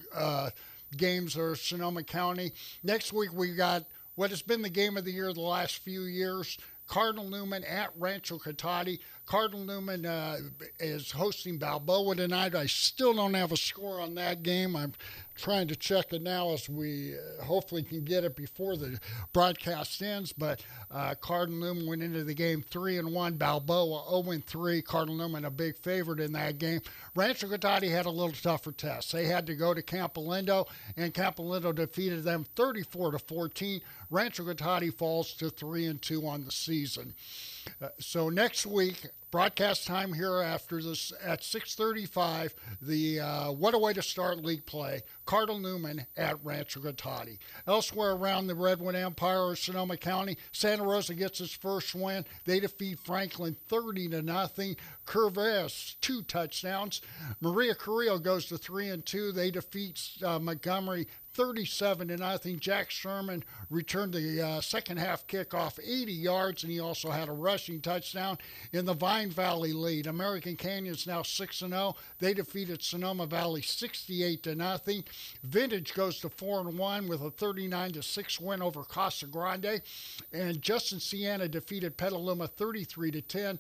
games or Sonoma County. Next week we got what has been the game of the year the last few years. Cardinal Newman at Rancho Cotati. Cardinal Newman is hosting Balboa tonight. I still don't have a score on that game. I'm trying to check it now as we hopefully can get it before the broadcast ends. But Cardinal Newman went into the game 3-1. Balboa 0-3. Cardinal Newman a big favorite in that game. Rancho Cotati had a little tougher test. They had to go to Campo Lindo, and Campo Lindo defeated them 34-14. Rancho Cotati falls to 3-2 on the season. So next week, broadcast time here after this at 6:35. The what a way to start league play. Cardinal Newman at Rancho Cotati. Elsewhere around the Redwood Empire or Sonoma County, Santa Rosa gets its first win. They defeat Franklin 30-0. Curves 2 touchdowns. Maria Carrillo goes to 3-2. They defeat Montgomery 37-0. Jack Sherman returned the second half kickoff 80 yards, and he also had a rushing touchdown. In the Vine Valley lead, American Canyon's now 6-0. They defeated Sonoma Valley 68-0. Vintage goes to 4-1 with a 39-6 win over Casa Grande. And Justin Siena defeated Petaluma 33-10.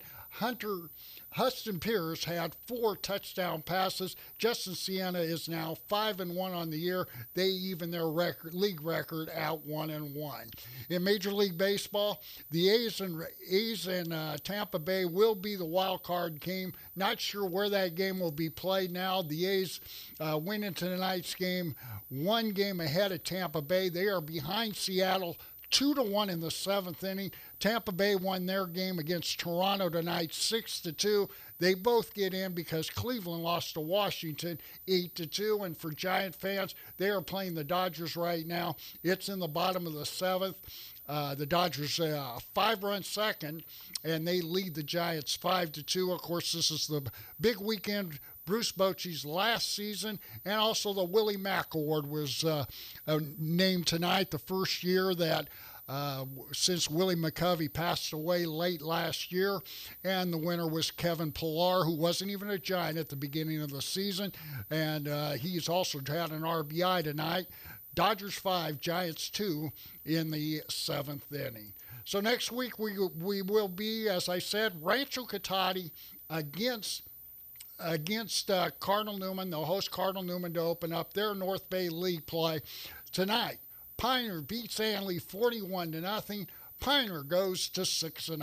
Huston Pierce had 4 touchdown passes. Justin Siena is now 5-1 on the year. They even their league record at 1-1. In Major League Baseball, the A's and Tampa Bay will be the wild card game. Not sure where that game will be played now. The A's went into tonight's game 1 game ahead of Tampa Bay. They are behind Seattle 2-1 in the 7th inning. Tampa Bay won their game against Toronto tonight 6-2. They both get in because Cleveland lost to Washington 8-2. And for Giant fans, they are playing the Dodgers right now. It's in the bottom of the 7th. The Dodgers 5-run second, and they lead the Giants 5-2. Of course, this is the big weekend. Bruce Bochy's last season, and also the Willie Mack Award was named tonight, the first year that since Willie McCovey passed away late last year, and the winner was Kevin Pillar, who wasn't even a Giant at the beginning of the season, and he's also had an RBI tonight. Dodgers 5, Giants 2 in the 7th inning. So next week we will be, as I said, Rancho Cotati against Cardinal Newman. They'll host Cardinal Newman to open up their North Bay League play tonight. Piner beats Anley 41-0. Piner goes to 6-0.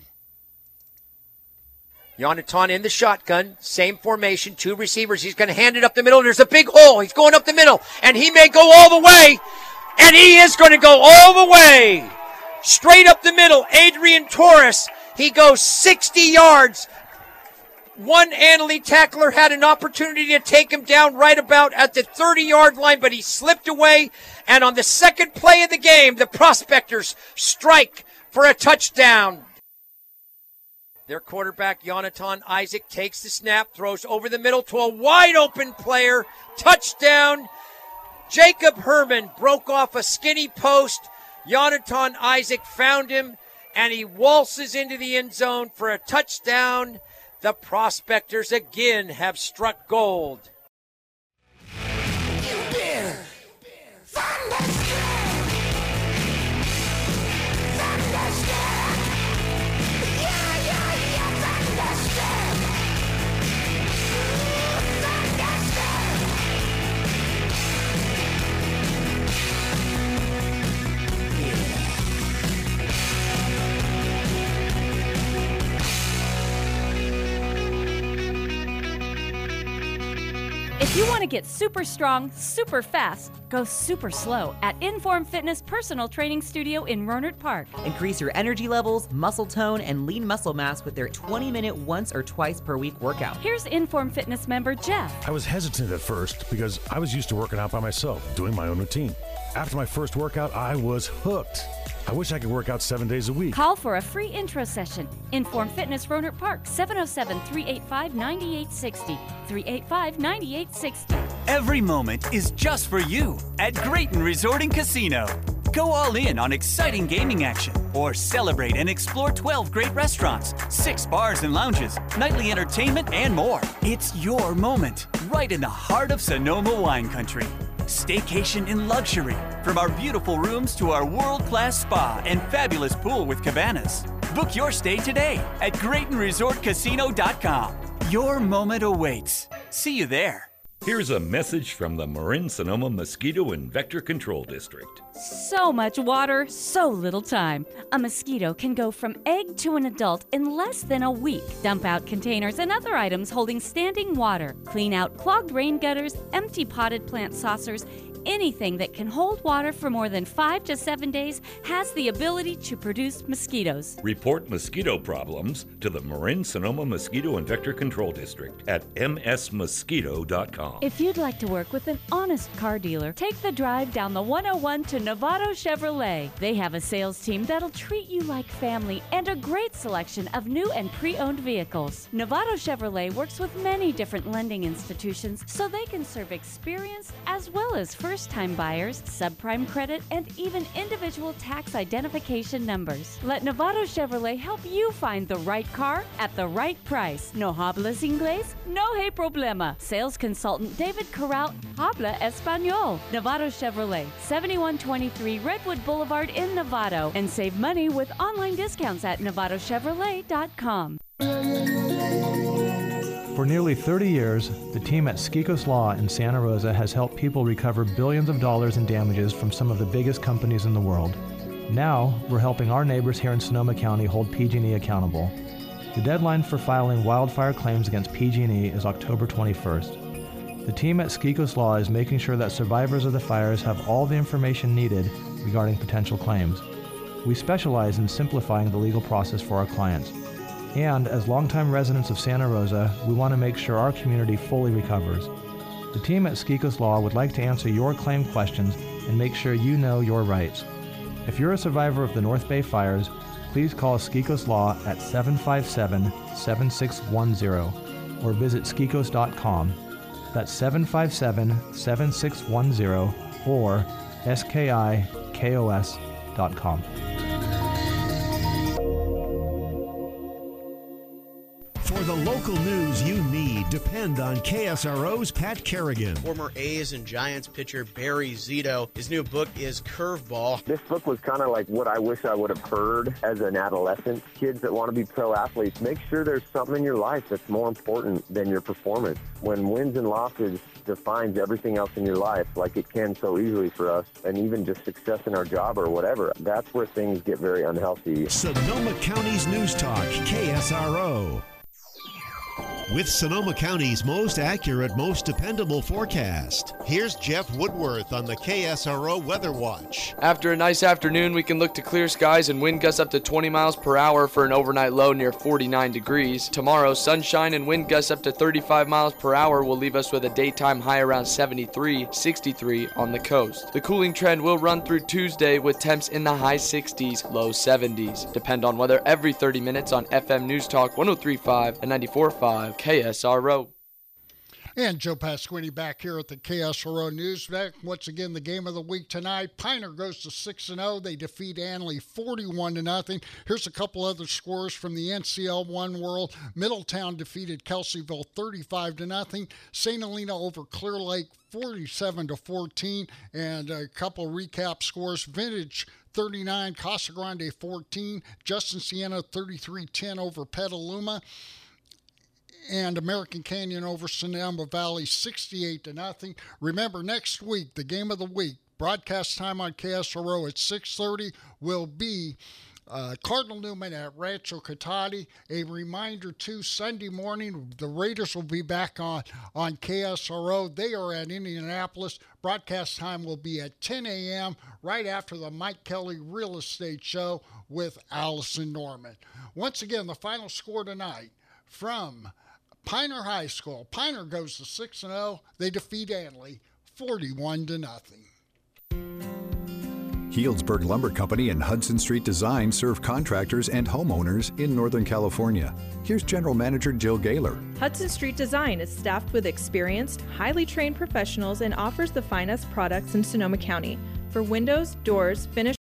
Yonatan in the shotgun, same formation, 2 receivers. He's going to hand it up the middle. There's a big hole. He's going up the middle, and he may go all the way, and he is going to go all the way. Straight up the middle, Adrian Torres. He goes 60 yards. One Annalee tackler had an opportunity to take him down right about at the 30-yard line, but he slipped away. And on the second play of the game, the Prospectors strike for a touchdown. Their quarterback, Yonatan Isaac, takes the snap, throws over the middle to a wide-open player. Touchdown. Jacob Herman broke off a skinny post, Yonatan Isaac found him, and he waltzes into the end zone for a touchdown. The Prospectors again have struck gold. If you want to get super strong, super fast, go super slow at Inform Fitness Personal Training Studio in Rohnert Park. Increase your energy levels, muscle tone, and lean muscle mass with their 20-minute once or twice per week workout. Here's Inform Fitness member Jeff. I was hesitant at first because I was used to working out by myself, doing my own routine. After my first workout, I was hooked. I wish I could work out 7 days a week. Call for a free intro session. Inform Fitness Rohnert Park, 707-385-9860. 385-9860. Every moment is just for you at Grayton Resort and Casino. Go all in on exciting gaming action or celebrate and explore 12 great restaurants, 6 bars and lounges, nightly entertainment, and more. It's your moment, right in the heart of Sonoma wine country. Staycation in luxury, from our beautiful rooms to our world-class spa and fabulous pool with cabanas. Book your stay today at GraytonResortCasino.com. Your moment awaits. See you there. Here's a message from the Marin Sonoma Mosquito and Vector Control District. So much water, so little time. A mosquito can go from egg to an adult in less than a week. Dump out containers and other items holding standing water. Clean out clogged rain gutters, empty potted plant saucers. Anything that can hold water for more than 5 to 7 days has the ability to produce mosquitoes. Report mosquito problems to the Marin Sonoma Mosquito and Vector Control District at msmosquito.com. If you'd like to work with an honest car dealer, take the drive down the 101 to Novato Chevrolet. They have a sales team that'll treat you like family and a great selection of new and pre-owned vehicles. Novato Chevrolet works with many different lending institutions so they can serve experienced as well as first-time buyers, subprime credit, and even individual tax identification numbers. Let Novato Chevrolet help you find the right car at the right price. No hablas inglés? No hay problema. Sales consultant David Corral habla español. Novato Chevrolet, 7123 Redwood Boulevard in Novato, and save money with online discounts at novatochevrolet.com. For nearly 30 years, the team at Skikos Law in Santa Rosa has helped people recover billions of dollars in damages from some of the biggest companies in the world. Now, we're helping our neighbors here in Sonoma County hold PG&E accountable. The deadline for filing wildfire claims against PG&E is October 21st. The team at Skikos Law is making sure that survivors of the fires have all the information needed regarding potential claims. We specialize in simplifying the legal process for our clients. And as longtime residents of Santa Rosa, we want to make sure our community fully recovers. The team at Skikos Law would like to answer your claim questions and make sure you know your rights. If you're a survivor of the North Bay fires, please call Skikos Law at 757-7610 or visit skikos.com. That's 757-7610 or skikos.com. For the local news you need, depend on KSRO's Pat Kerrigan. Former A's and Giants pitcher Barry Zito. His new book is Curveball. This book was kind of like what I wish I would have heard as an adolescent. Kids that want to be pro athletes, make sure there's something in your life that's more important than your performance. When wins and losses defines everything else in your life, like it can so easily for us, and even just success in our job or whatever, that's where things get very unhealthy. Sonoma County's News Talk, KSRO. With Sonoma County's most accurate, most dependable forecast. Here's Jeff Woodworth on the KSRO Weather Watch. After a nice afternoon, we can look to clear skies and wind gusts up to 20 miles per hour for an overnight low near 49 degrees. Tomorrow, sunshine and wind gusts up to 35 miles per hour will leave us with a daytime high around 73, 63 on the coast. The cooling trend will run through Tuesday with temps in the high 60s, low 70s. Depend on weather every 30 minutes on FM News Talk 103.5 and 94.5. KSRO. And Joe Pasquini back here at the KSRO News Deck. Once again, the game of the week tonight. Piner goes to 6-0. They defeat Anley 41-0. Here's a couple other scores from the NCL1 world. Middletown defeated Kelseyville 35-0. St. Helena over Clear Lake 47-14. And a couple recap scores. Vintage 39, Casa Grande 14. Justin Siena 33-10 over Petaluma. And American Canyon over Sonoma Valley 68-0. Remember, next week, the game of the week, broadcast time on KSRO at 6:30 will be Cardinal Newman at Rancho Cotati. A reminder, too, Sunday morning, the Raiders will be back on KSRO. They are at Indianapolis. Broadcast time will be at 10 a.m. right after the Mike Kelly Real Estate Show with Allison Norman. Once again, the final score tonight from Piner High School. Piner goes to 6-0. They defeat Anley 41-0. Healdsburg Lumber Company and Hudson Street Design serve contractors and homeowners in Northern California. Here's General Manager Jill Gaylor. Hudson Street Design is staffed with experienced, highly trained professionals and offers the finest products in Sonoma County. For windows, doors, finished